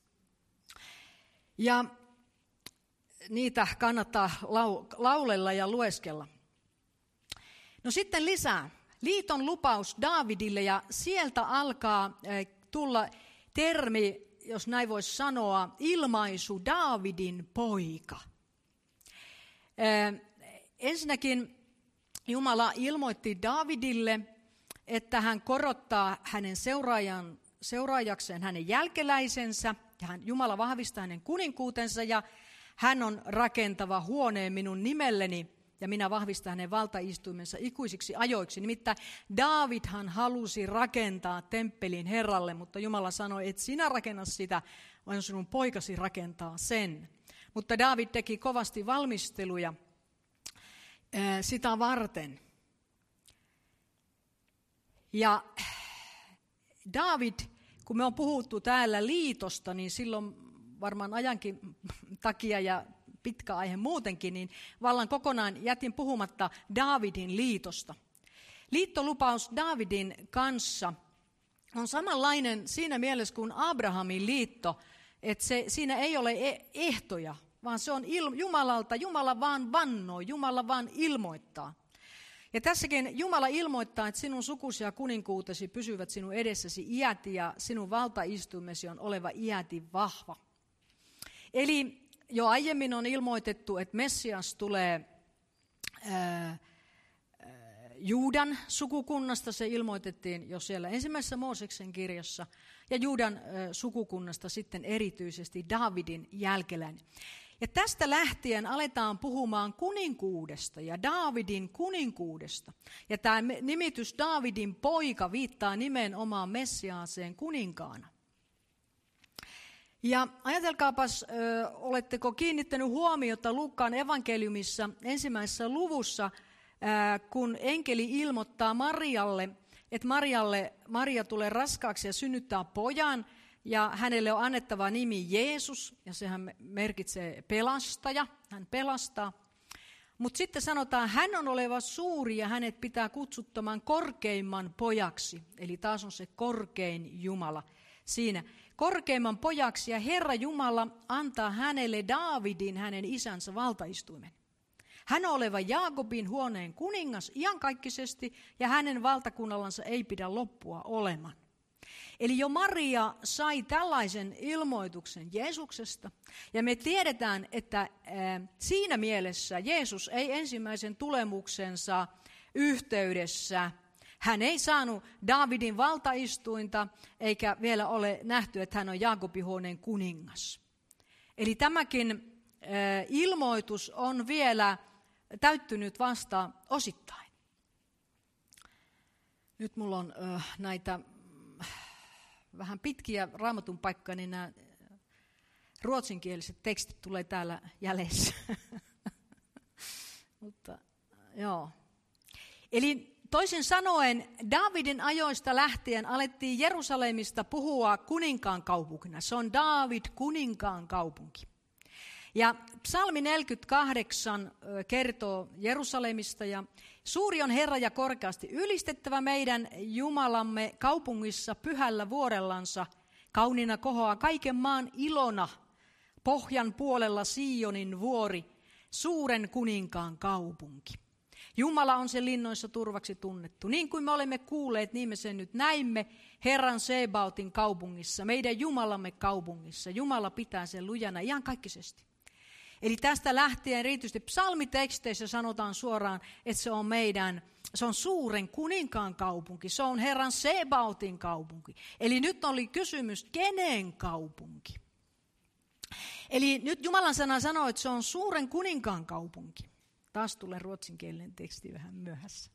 Ja niitä kannattaa laulella ja lueskella. No sitten lisää. Liiton lupaus Daavidille, ja sieltä alkaa tulla termi, jos näin voisi sanoa, ilmaisu Daavidin poika. Ensinnäkin Jumala ilmoitti Daavidille, että hän korottaa hänen seuraajan, seuraajakseen hänen jälkeläisensä, ja hän, Jumala vahvistaa hänen kuninkuutensa, ja hän on rakentava huoneen minun nimelleni, ja minä vahvistan hänen valtaistuimensa ikuisiksi ajoiksi. Nimittäin Daavidhan halusi rakentaa temppelin Herralle, mutta Jumala sanoi, että sinä rakenna sitä, vaan sinun poikasi rakentaa sen. Mutta Daavid teki kovasti valmisteluja ää, sitä varten. Ja Daavid, kun me on puhuttu täällä liitosta, niin silloin varmaan ajankin takia ja pitkä aihe muutenkin, niin vallan kokonaan jätin puhumatta Daavidin liitosta. Liittolupaus Daavidin kanssa on samanlainen siinä mielessä kuin Abrahamin liitto, että se, siinä ei ole ehtoja, vaan se on il, Jumalalta, Jumala vaan vannoo, Jumala vaan ilmoittaa. Ja tässäkin Jumala ilmoittaa, että sinun sukusi ja kuninkuutesi pysyvät sinun edessäsi iäti ja sinun valtaistuimesi on oleva iäti vahva. Eli jo aiemmin on ilmoitettu, että Messias tulee ää, Juudan sukukunnasta, se ilmoitettiin jo siellä ensimmäisessä Mooseksen kirjassa, ja Juudan ää, sukukunnasta sitten erityisesti Daavidin jälkeläinen. Ja tästä lähtien aletaan puhumaan kuninkuudesta ja Daavidin kuninkuudesta. Ja tämä nimitys Daavidin poika viittaa nimenomaan Messiaaseen kuninkaana. Ja ajatelkaapas, ö, oletteko kiinnittänyt huomiota Luukkaan evankeliumissa ensimmäisessä luvussa, ö, kun enkeli ilmoittaa Marialle, että Marialle, Maria tulee raskaaksi ja synnyttää pojan, ja hänelle on annettava nimi Jeesus, ja sehän merkitsee pelastaja, hän pelastaa. Mutta sitten sanotaan, hän on oleva suuri ja hänet pitää kutsuttamaan korkeimman pojaksi, eli taas on se korkein Jumala siinä. Korkeimman pojaksi, ja Herra Jumala antaa hänelle Daavidin, hänen isänsä valtaistuimen. Hän on oleva Jaakobin huoneen kuningas iankaikkisesti, ja hänen valtakunnallansa ei pidä loppua olemaan. Eli jo Maria sai tällaisen ilmoituksen Jeesuksesta, ja me tiedetään, että siinä mielessä Jeesus ei ensimmäisen tulemuksensa yhteydessä, hän ei saanut Daavidin valtaistuinta, eikä vielä ole nähty, että hän on Jaakobin huoneen kuningas. Eli tämäkin ilmoitus on vielä täyttynyt vasta osittain. Nyt mulla on näitä vähän pitkiä raamatun paikkoja, niin nämä ruotsinkieliset tekstit tulee täällä jäljessä. Mutta joo. Eli toisin sanoen, Daavidin ajoista lähtien alettiin Jerusalemista puhua kuninkaan kaupunkina. Se on Daavid kuninkaan kaupunki. Ja psalmi neljäkymmentäkahdeksan kertoo Jerusalemista, ja suuri on Herra ja korkeasti ylistettävä meidän Jumalamme kaupungissa pyhällä vuorellansa. Kauniina kohoaa kaiken maan ilona, pohjan puolella Sionin vuori, suuren kuninkaan kaupunki. Jumala on sen linnoissa turvaksi tunnettu. Niin kuin me olemme kuulleet, niin me sen nyt näimme Herran Sebaotin kaupungissa, meidän Jumalamme kaupungissa. Jumala pitää sen lujana iankaikkisesti. Eli tästä lähtien erityisesti psalmiteksteissä sanotaan suoraan, että se on meidän, se on suuren kuninkaan kaupunki, se on Herran Sebaotin kaupunki. Eli nyt oli kysymys, kenen kaupunki? Eli nyt Jumalan sana sanoo, että se on suuren kuninkaan kaupunki. Taas tulee ruotsinkielinen teksti vähän myöhässä.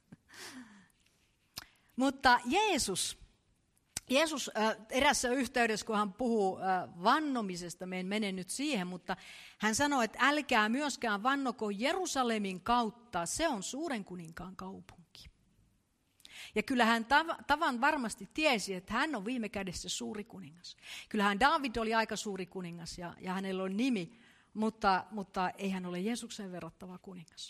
Mutta Jeesus, Jeesus äh, erässä yhteydessä, kun hän puhuu äh, vannomisesta, me en mene nyt siihen, mutta hän sanoi, että älkää myöskään vannoko Jerusalemin kautta, se on suuren kuninkaan kaupunki. Ja kyllähän tav- tavan varmasti tiesi, että hän on viime kädessä suuri kuningas. Kyllähän Daavid oli aika suuri kuningas ja, ja hänellä on nimi, mutta, mutta ei hän ole Jeesuksen verrattava kuningas.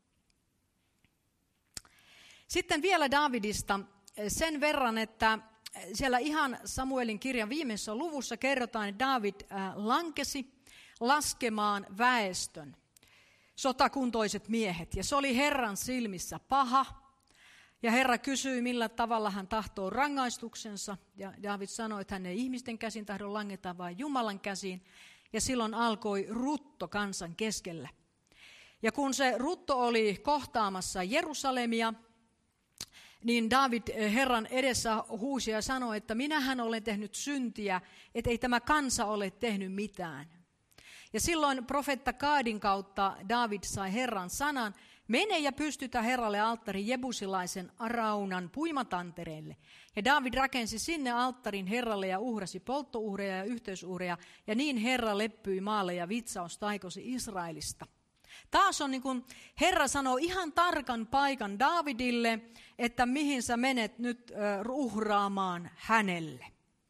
Sitten vielä Daavidista sen verran, että siellä ihan Samuelin kirjan viimeisessä luvussa kerrotaan, että Daavid lankesi laskemaan väestön, sotakuntoiset miehet, ja se oli Herran silmissä paha. Ja Herra kysyi, millä tavalla hän tahtoo rangaistuksensa, ja Daavid sanoi, että hän ei ihmisten käsin tahdo langeta, vaan Jumalan käsiin, ja silloin alkoi rutto kansan keskellä. Ja kun se rutto oli kohtaamassa Jerusalemia, niin Daavid Herran edessä huusi ja sanoi, että minähän olen tehnyt syntiä, että ei tämä kansa ole tehnyt mitään. Ja silloin profeetta Gaadin kautta Daavid sai Herran sanan, mene ja pystytä Herralle alttari jebusilaisen Araunan puimatantereelle. Ja Daavid rakensi sinne alttarin Herralle ja uhrasi polttouhreja ja yhteysuhreja, ja niin Herra leppyi maalle ja vitsaus taikosi Israelista. Taas on niin kuin Herra sanoo ihan tarkan paikan Daavidille, että mihin sä menet nyt uhraamaan hänelle.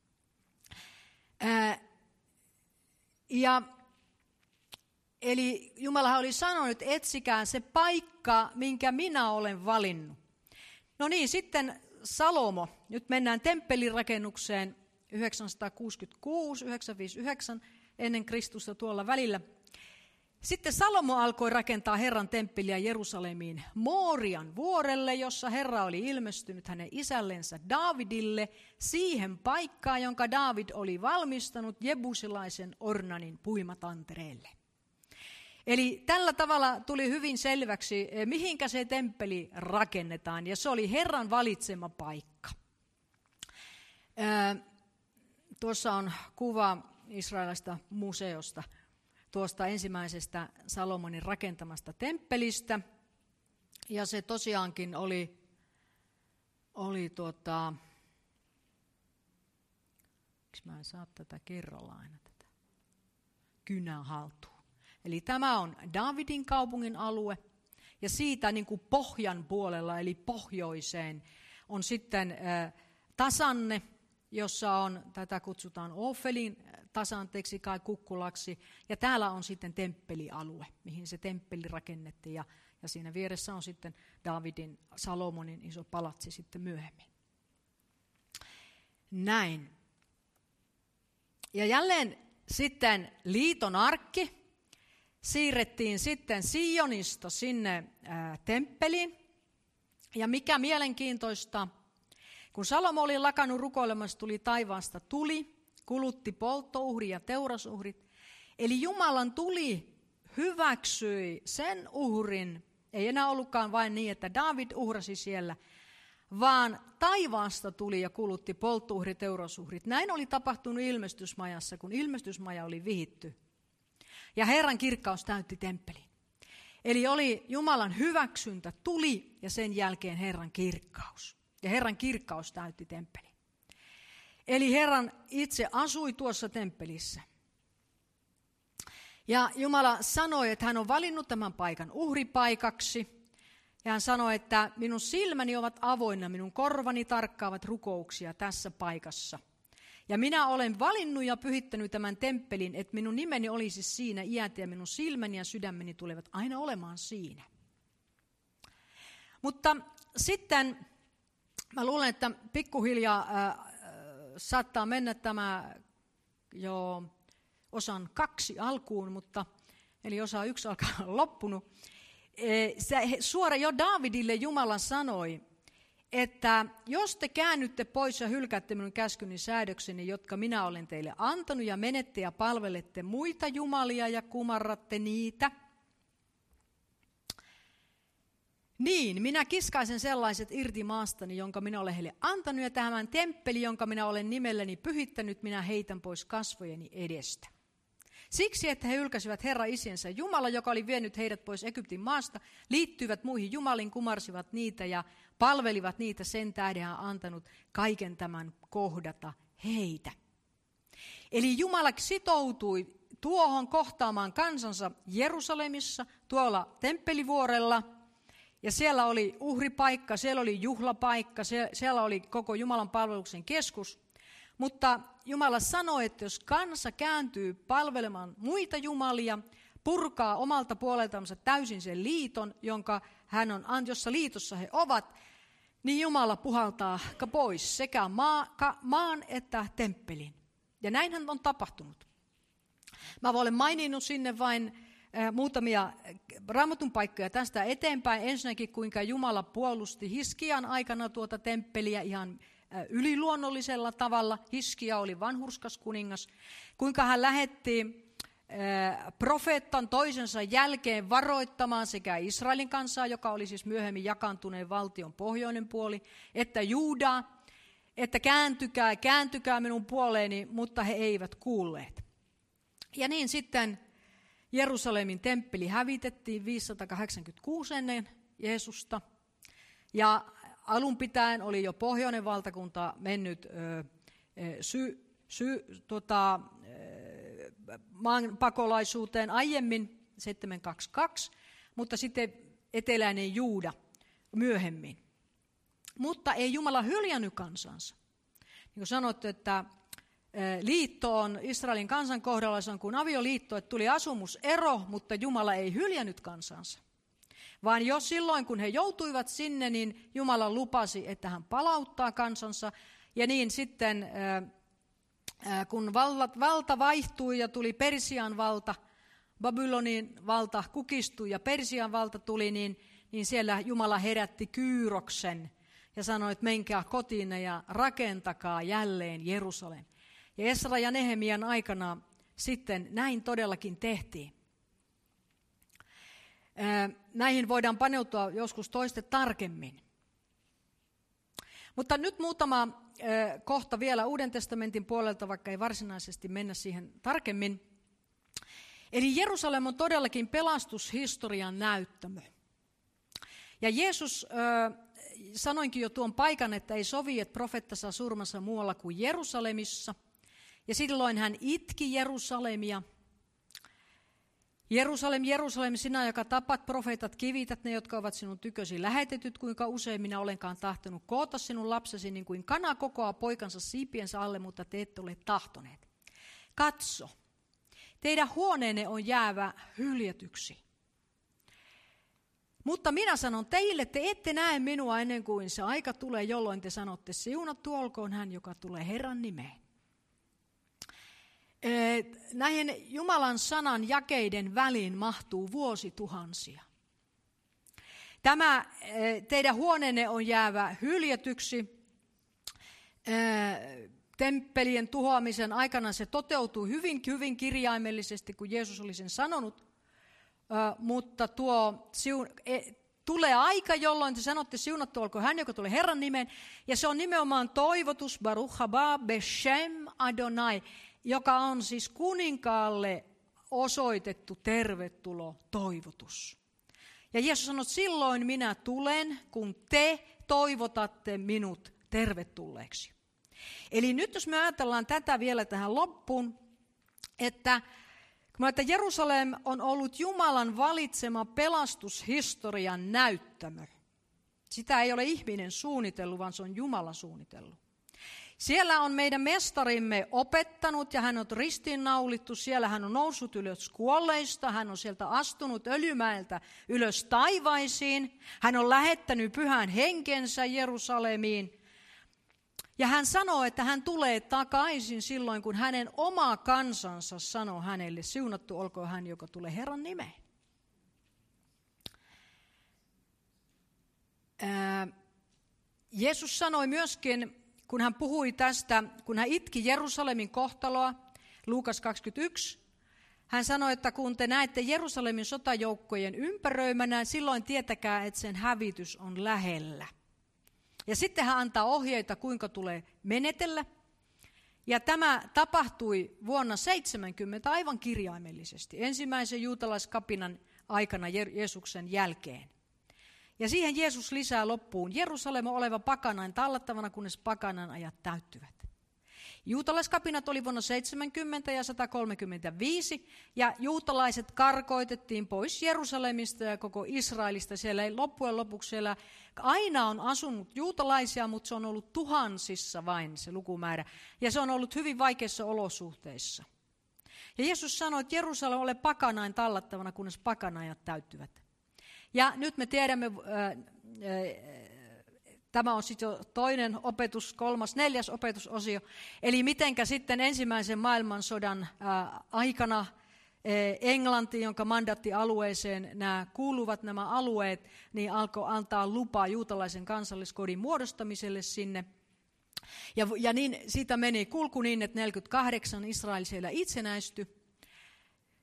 Ää, ja Eli Jumala oli sanonut, että etsikää se paikka, minkä minä olen valinnut. No niin, sitten Salomo. Nyt mennään temppelirakennukseen yhdeksänsataakuusikymmentäkuusi yhdeksänsataaviisikymmentäyhdeksän ennen Kristusta tuolla välillä. Sitten Salomo alkoi rakentaa Herran temppeliä Jerusalemiin Moorian vuorelle, jossa Herra oli ilmestynyt hänen isällensä Daavidille siihen paikkaan, jonka Daavid oli valmistanut jebusilaisen Ornanin puimatantereelle. Eli tällä tavalla tuli hyvin selväksi, mihinkä se temppeli rakennetaan, ja se oli Herran valitsema paikka. Ää, tuossa on kuva Israelista museosta, tuosta ensimmäisestä Salomonin rakentamasta temppelistä, ja se tosiaankin oli, oli tuota, miksi mä en saa tätä kerralla aina tätä kynää haltuun. Eli tämä on Daavidin kaupungin alue, ja siitä niin kuin pohjan puolella, eli pohjoiseen, on sitten äh, tasanne, jossa on, tätä kutsutaan Ofelin tasanteeksi kai kukkulaksi, ja täällä on sitten temppelialue, mihin se temppeli rakennettiin, ja, ja siinä vieressä on sitten Daavidin, Salomonin iso palatsi sitten myöhemmin. Näin. Ja jälleen sitten liiton arkki siirrettiin sitten Sionista sinne ää, temppeliin. Ja mikä mielenkiintoista, kun Salomo oli lakannut rukoilemassa, tuli taivaasta tuli, kulutti polttouhri ja teurasuhrit. Eli Jumalan tuli hyväksyi sen uhrin, ei enää ollutkaan vain niin, että Daavid uhrasi siellä, vaan taivaasta tuli ja kulutti polttouhri, teurasuhrit. Näin oli tapahtunut ilmestysmajassa, kun ilmestysmaja oli vihitty. Ja Herran kirkkaus täytti temppelin. Eli oli Jumalan hyväksyntä tuli ja sen jälkeen Herran kirkkaus. Ja Herran kirkkaus täytti temppelin. Eli Herran itse asui tuossa temppelissä. Ja Jumala sanoi, että hän on valinnut tämän paikan uhripaikaksi. Ja hän sanoi, että minun silmäni ovat avoinna, minun korvani tarkkaavat rukouksia tässä paikassa. Ja minä olen valinnut ja pyhittänyt tämän temppelin, että minun nimeni olisi siinä iät ja minun silmäni ja sydämeni tulevat aina olemaan siinä. Mutta sitten mä luulen, että pikkuhiljaa äh, saattaa mennä tämä jo osan kaksi alkuun, mutta, eli osa yksi alkaa loppunut. E, se, suora jo Daavidille Jumala sanoi, että jos te käännytte pois ja hylkäätte minun käskyni säädökseni, jotka minä olen teille antanut, ja menette ja palvelette muita jumalia ja kumarratte niitä, niin minä kiskaisen sellaiset irti maastani, jonka minä olen heille antanut, ja tämän temppeli, jonka minä olen nimelleni pyhittänyt, minä heitän pois kasvojeni edestä. Siksi, että he ylkäsivät Herra isiensä Jumala, joka oli vienyt heidät pois Egyptin maasta, liittyivät muihin jumaliin, kumarsivat niitä ja palvelivat niitä, sen tähden hän antanut kaiken tämän kohdata heitä. Eli Jumala sitoutui tuohon kohtaamaan kansansa Jerusalemissa, tuolla temppelivuorella, ja siellä oli uhripaikka, siellä oli juhlapaikka, siellä oli koko Jumalan palveluksen keskus. Mutta Jumala sanoi, että jos kansa kääntyy palvelemaan muita jumalia, purkaa omalta puoleltansa täysin sen liiton, jonka hän on, jossa liitossa he ovat, niin Jumala puhaltaa pois sekä maa, ka, maan että temppelin. Ja näinhän on tapahtunut. Mä olen maininnut sinne vain äh, muutamia Raamatun paikkoja tästä eteenpäin. Ensinnäkin, kuinka Jumala puolusti Hiskian aikana tuota temppeliä ihan yliluonnollisella tavalla. Hiskia oli vanhurskas kuningas. Kuinka hän lähetti profeetan toisensa jälkeen varoittamaan sekä Israelin kansaa, joka oli siis myöhemmin jakaantuneen valtion pohjoinen puoli, että Juudaa, että kääntykää, kääntykää minun puoleeni, mutta he eivät kuulleet. Ja niin sitten Jerusalemin temppeli hävitettiin viisisataakahdeksankymmentäkuusi ennen Jeesusta, ja alun pitäen oli jo pohjoinen valtakunta mennyt ö, sy, sy, tota, maan pakolaisuuteen aiemmin seitsemänsataakaksikymmentäkaksi, mutta sitten eteläinen Juuda myöhemmin. Mutta ei Jumala hyljännyt kansansa. Niin kuin sanottu, että liitto on Israelin kansan kohdalla, se on kuin avioliitto, että tuli asumusero, mutta Jumala ei hyljännyt kansansa. Vaan jos silloin, kun he joutuivat sinne, niin Jumala lupasi, että hän palauttaa kansansa. Ja niin sitten, kun valta vaihtui ja tuli Persian valta, Babylonin valta kukistui ja Persian valta tuli, niin, niin siellä Jumala herätti Kyyroksen ja sanoi, että menkää kotiinne ja rakentakaa jälleen Jerusalem. Ja Esra ja Nehemian aikana sitten näin todellakin tehtiin. Näihin voidaan paneutua joskus toiste tarkemmin. Mutta nyt muutama kohta vielä Uuden testamentin puolelta, vaikka ei varsinaisesti mennä siihen tarkemmin. Eli Jerusalem on todellakin pelastushistorian näyttämö. Ja Jeesus, sanoinkin jo tuon paikan, että ei sovi, että profeetta saa surmansa muualla kuin Jerusalemissa. Ja silloin hän itki Jerusalemia. Jerusalem, Jerusalem, sinä, joka tapat profeetat, kivität ne, jotka ovat sinun tykösi lähetetyt, kuinka usein minä olenkaan tahtonut koota sinun lapsesi, niin kuin kana kokoaa poikansa siipiensä alle, mutta te ette ole tahtoneet. Katso, teidän huoneenne on jäävä hyljetyksi. Mutta minä sanon teille, te ette näe minua ennen kuin se aika tulee, jolloin te sanotte, siunattu olkoon hän, joka tulee Herran nimeen. Näihin Jumalan sanan jakeiden väliin mahtuu vuosituhansia. Tämä teidän huoneenne on jäävä hyljetyksi. Temppelien tuhoamisen aikana se toteutui hyvin, hyvin kirjaimellisesti, kun Jeesus oli sen sanonut. Mutta tuo tulee aika, jolloin te sanotte, siunattu olkoon hän, joka tulee Herran nimeen. Ja se on nimenomaan toivotus, Baruch haba beshem Adonai, joka on siis kuninkaalle osoitettu tervetulo toivotus. Ja Jeesus sanoi, että silloin minä tulen, kun te toivotatte minut tervetulleeksi. Eli nyt jos me ajatellaan tätä vielä tähän loppuun, että, että Jerusalem on ollut Jumalan valitsema pelastushistorian näyttämö. Sitä ei ole ihminen suunnitellut, vaan se on Jumala suunnitellut. Siellä on meidän mestarimme opettanut ja hän on ristiinnaulittu. Siellä hän on noussut ylös kuolleista. Hän on sieltä astunut Öljymäeltä ylös taivaisiin. Hän on lähettänyt pyhän henkensä Jerusalemiin. Ja hän sanoo, että hän tulee takaisin silloin, kun hänen oma kansansa sanoo hänelle, siunattu olkoon hän, joka tulee Herran nimeen. Ää, Jeesus sanoi myöskin, kun hän puhui tästä, kun hän itki Jerusalemin kohtaloa, Luukas kaksikymmentäyksi, hän sanoi, että kun te näette Jerusalemin sotajoukkojen ympäröimänä, silloin tietäkää, että sen hävitys on lähellä. Ja sitten hän antaa ohjeita, kuinka tulee menetellä. Ja tämä tapahtui vuonna seitsemänkymmentä aivan kirjaimellisesti, ensimmäisen juutalaiskapinan aikana Jeesuksen jälkeen. Ja siihen Jeesus lisää loppuun, Jerusalem on oleva pakanain tallattavana, kunnes pakanan ajat täyttyvät. Juutalaiskapinat oli vuonna seitsemänkymmentä ja sata kolmekymmentäviisi, ja juutalaiset karkoitettiin pois Jerusalemista ja koko Israelista. Siellä ei loppujen lopuksi siellä aina on asunut juutalaisia, mutta se on ollut tuhansissa vain se lukumäärä, ja se on ollut hyvin vaikeissa olosuhteissa. Ja Jeesus sanoi, että Jerusalem ole pakanain tallattavana, kunnes pakanajat täyttyvät. Ja nyt me tiedämme, ää, ää, tämä on sitten jo toinen opetus, kolmas, neljäs opetusosio, eli mitenkä sitten ensimmäisen maailmansodan ää, aikana ää, Englanti, jonka mandaattialueeseen nämä kuuluvat nämä alueet, niin alkoi antaa lupaa juutalaisen kansalliskodin muodostamiselle sinne. Ja, ja niin, siitä meni kulku niin, että neljäkymmentäkahdeksan Israel siellä itsenäistyi.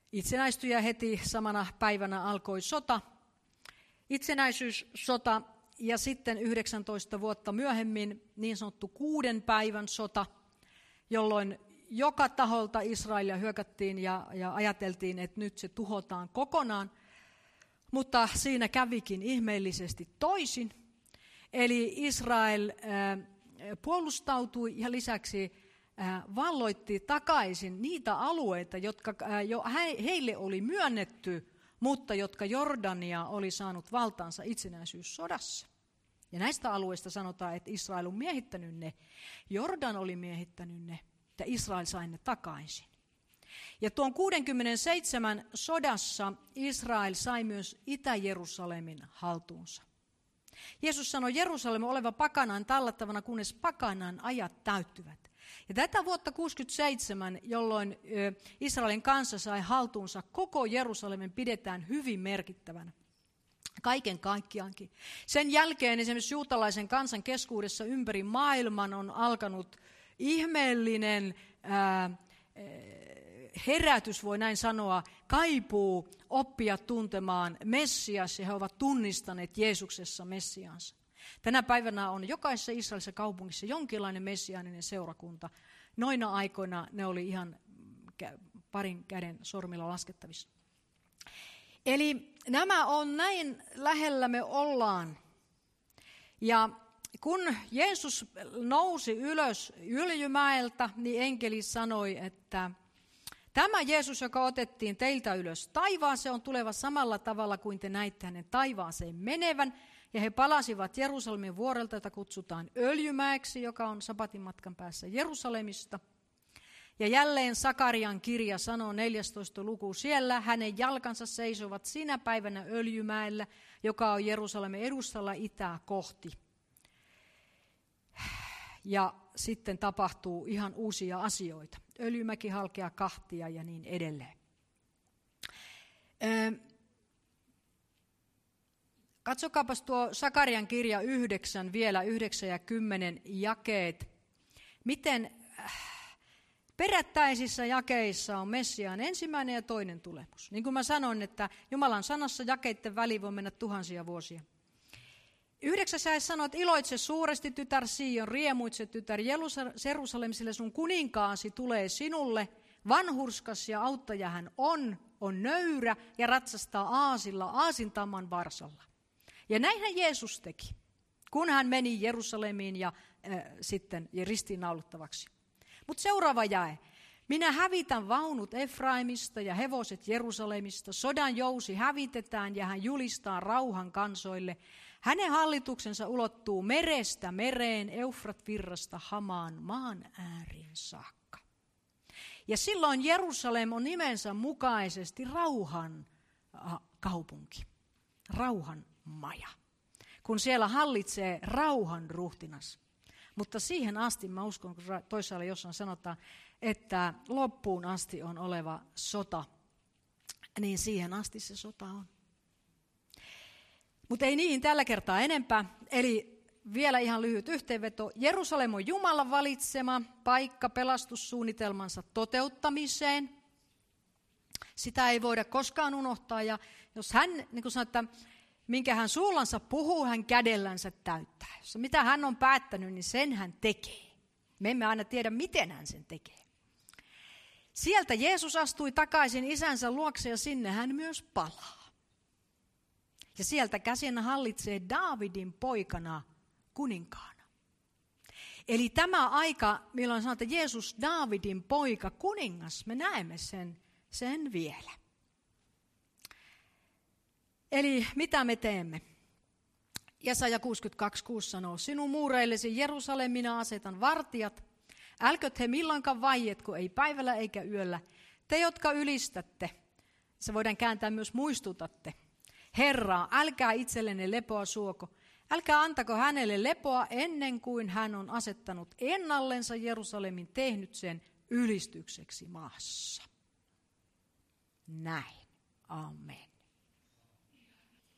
itsenäistyi ja heti samana päivänä alkoi sota, itsenäisyyssota ja sitten yhdeksäntoista vuotta myöhemmin niin sanottu kuuden päivän sota, jolloin joka taholta Israelia hyökättiin ja, ja ajateltiin, että nyt se tuhotaan kokonaan, mutta siinä kävikin ihmeellisesti toisin. Eli Israel äh, puolustautui ja lisäksi äh, valloitti takaisin niitä alueita, jotka äh, jo he, heille oli myönnetty, mutta jotka Jordania oli saanut valtaansa itsenäisyyssodassa. Ja näistä alueista sanotaan, että Israel on miehittänyt ne, Jordan oli miehittänyt ne, ja Israel sai ne takaisin. Ja tuon kuudenkymmenenseitsemän sodassa Israel sai myös Itä-Jerusalemin haltuunsa. Jeesus sanoi Jerusalemin oleva pakanaan tallattavana, kunnes pakanaan ajat täyttyvät. Ja tätä vuotta kuusikymmentäseitsemän, jolloin Israelin kansa sai haltuunsa, koko Jerusalemin pidetään hyvin merkittävänä. Kaiken kaikkiaankin. Sen jälkeen esimerkiksi juutalaisen kansan keskuudessa ympäri maailman on alkanut ihmeellinen ää, herätys, voi näin sanoa, kaipuu oppia tuntemaan Messias, ja he ovat tunnistaneet Jeesuksessa Messiaansa. Tänä päivänä on jokaisessa Israelissa kaupungissa jonkinlainen messiaaninen seurakunta. Noina aikoina ne oli ihan parin käden sormilla laskettavissa. Eli nämä on näin lähellä me ollaan. Ja kun Jeesus nousi ylös Yljömäeltä, niin enkeli sanoi, että tämä Jeesus, joka otettiin teiltä ylös taivaaseen, on tuleva samalla tavalla kuin te näitte hänen taivaaseen menevän. Ja he palasivat Jerusalemin vuorelta, jota kutsutaan Öljymäeksi, joka on sabatin matkan päässä Jerusalemista. Ja jälleen Sakarian kirja sanoo neljästoista luku, siellä hänen jalkansa seisovat sinä päivänä Öljymäellä, joka on Jerusalemin edustalla itää kohti. Ja sitten tapahtuu ihan uusia asioita. Öljymäki halkeaa kahtia ja niin edelleen. Öö, Katsokaapas tuo Sakarian kirja yhdeksän, vielä yhdeksän ja kymmenen jakeet. Miten perättäisissä jakeissa on Messiaan ensimmäinen ja toinen tulemus. Niin kuin mä sanoin, että Jumalan sanassa jakeiden väliin voi mennä tuhansia vuosia. Yhdeksäs jae sanoo, että iloitse suuresti tytär Sion, riemuitse tytär Jerusalem, sillä sun kuninkaasi tulee sinulle. Vanhurskas ja auttaja hän on, on nöyrä ja ratsastaa aasilla aasintamman varsalla. Ja näinhän Jeesus teki, kun hän meni Jerusalemiin ja äh, sitten ristiinnaulittavaksi. Mutta seuraava jae. Minä hävitän vaunut Efraimista ja hevoset Jerusalemista. Sodan jousi hävitetään ja hän julistaa rauhan kansoille. Hänen hallituksensa ulottuu merestä mereen, Eufrat-virrasta Hamaan maan ääriin saakka. Ja silloin Jerusalem on nimensä mukaisesti rauhan kaupunki, rauhan maja, kun siellä hallitsee rauhan ruhtinas. Mutta siihen asti, mä uskon, kun toisaalla jossain sanotaan, että loppuun asti on oleva sota, niin siihen asti se sota on. Mutta ei niihin tällä kertaa enempää. Eli vielä ihan lyhyt yhteenveto. Jerusalem on Jumalan valitsema paikka pelastussuunnitelmansa toteuttamiseen. Sitä ei voida koskaan unohtaa. Ja jos hän, niin kuin sanoo, että minkä hän suullansa puhuu, hän kädellänsä täyttää. Jos mitä hän on päättänyt, niin sen hän tekee. Me emme aina tiedä, miten hän sen tekee. Sieltä Jeesus astui takaisin isänsä luokse ja sinne hän myös palaa. Ja sieltä käsin hallitsee Daavidin poikana kuninkaana. Eli tämä aika, milloin sanotaan, että Jeesus Daavidin poika kuningas, me näemme sen, sen vielä. Eli mitä me teemme? Jesaja kuusikymmentäkaksi kuusi sanoo, sinun muureillesi Jerusalem minä asetan vartijat, älköt he milloinkaan vaietko, ei päivällä eikä yöllä. Te, jotka ylistätte, se voidaan kääntää myös muistutatte. Herraa, älkää itsellenne lepoa suoko, älkää antako hänelle lepoa ennen kuin hän on asettanut ennallensa Jerusalemin, tehnyt sen ylistykseksi maassa. Näin. Amen.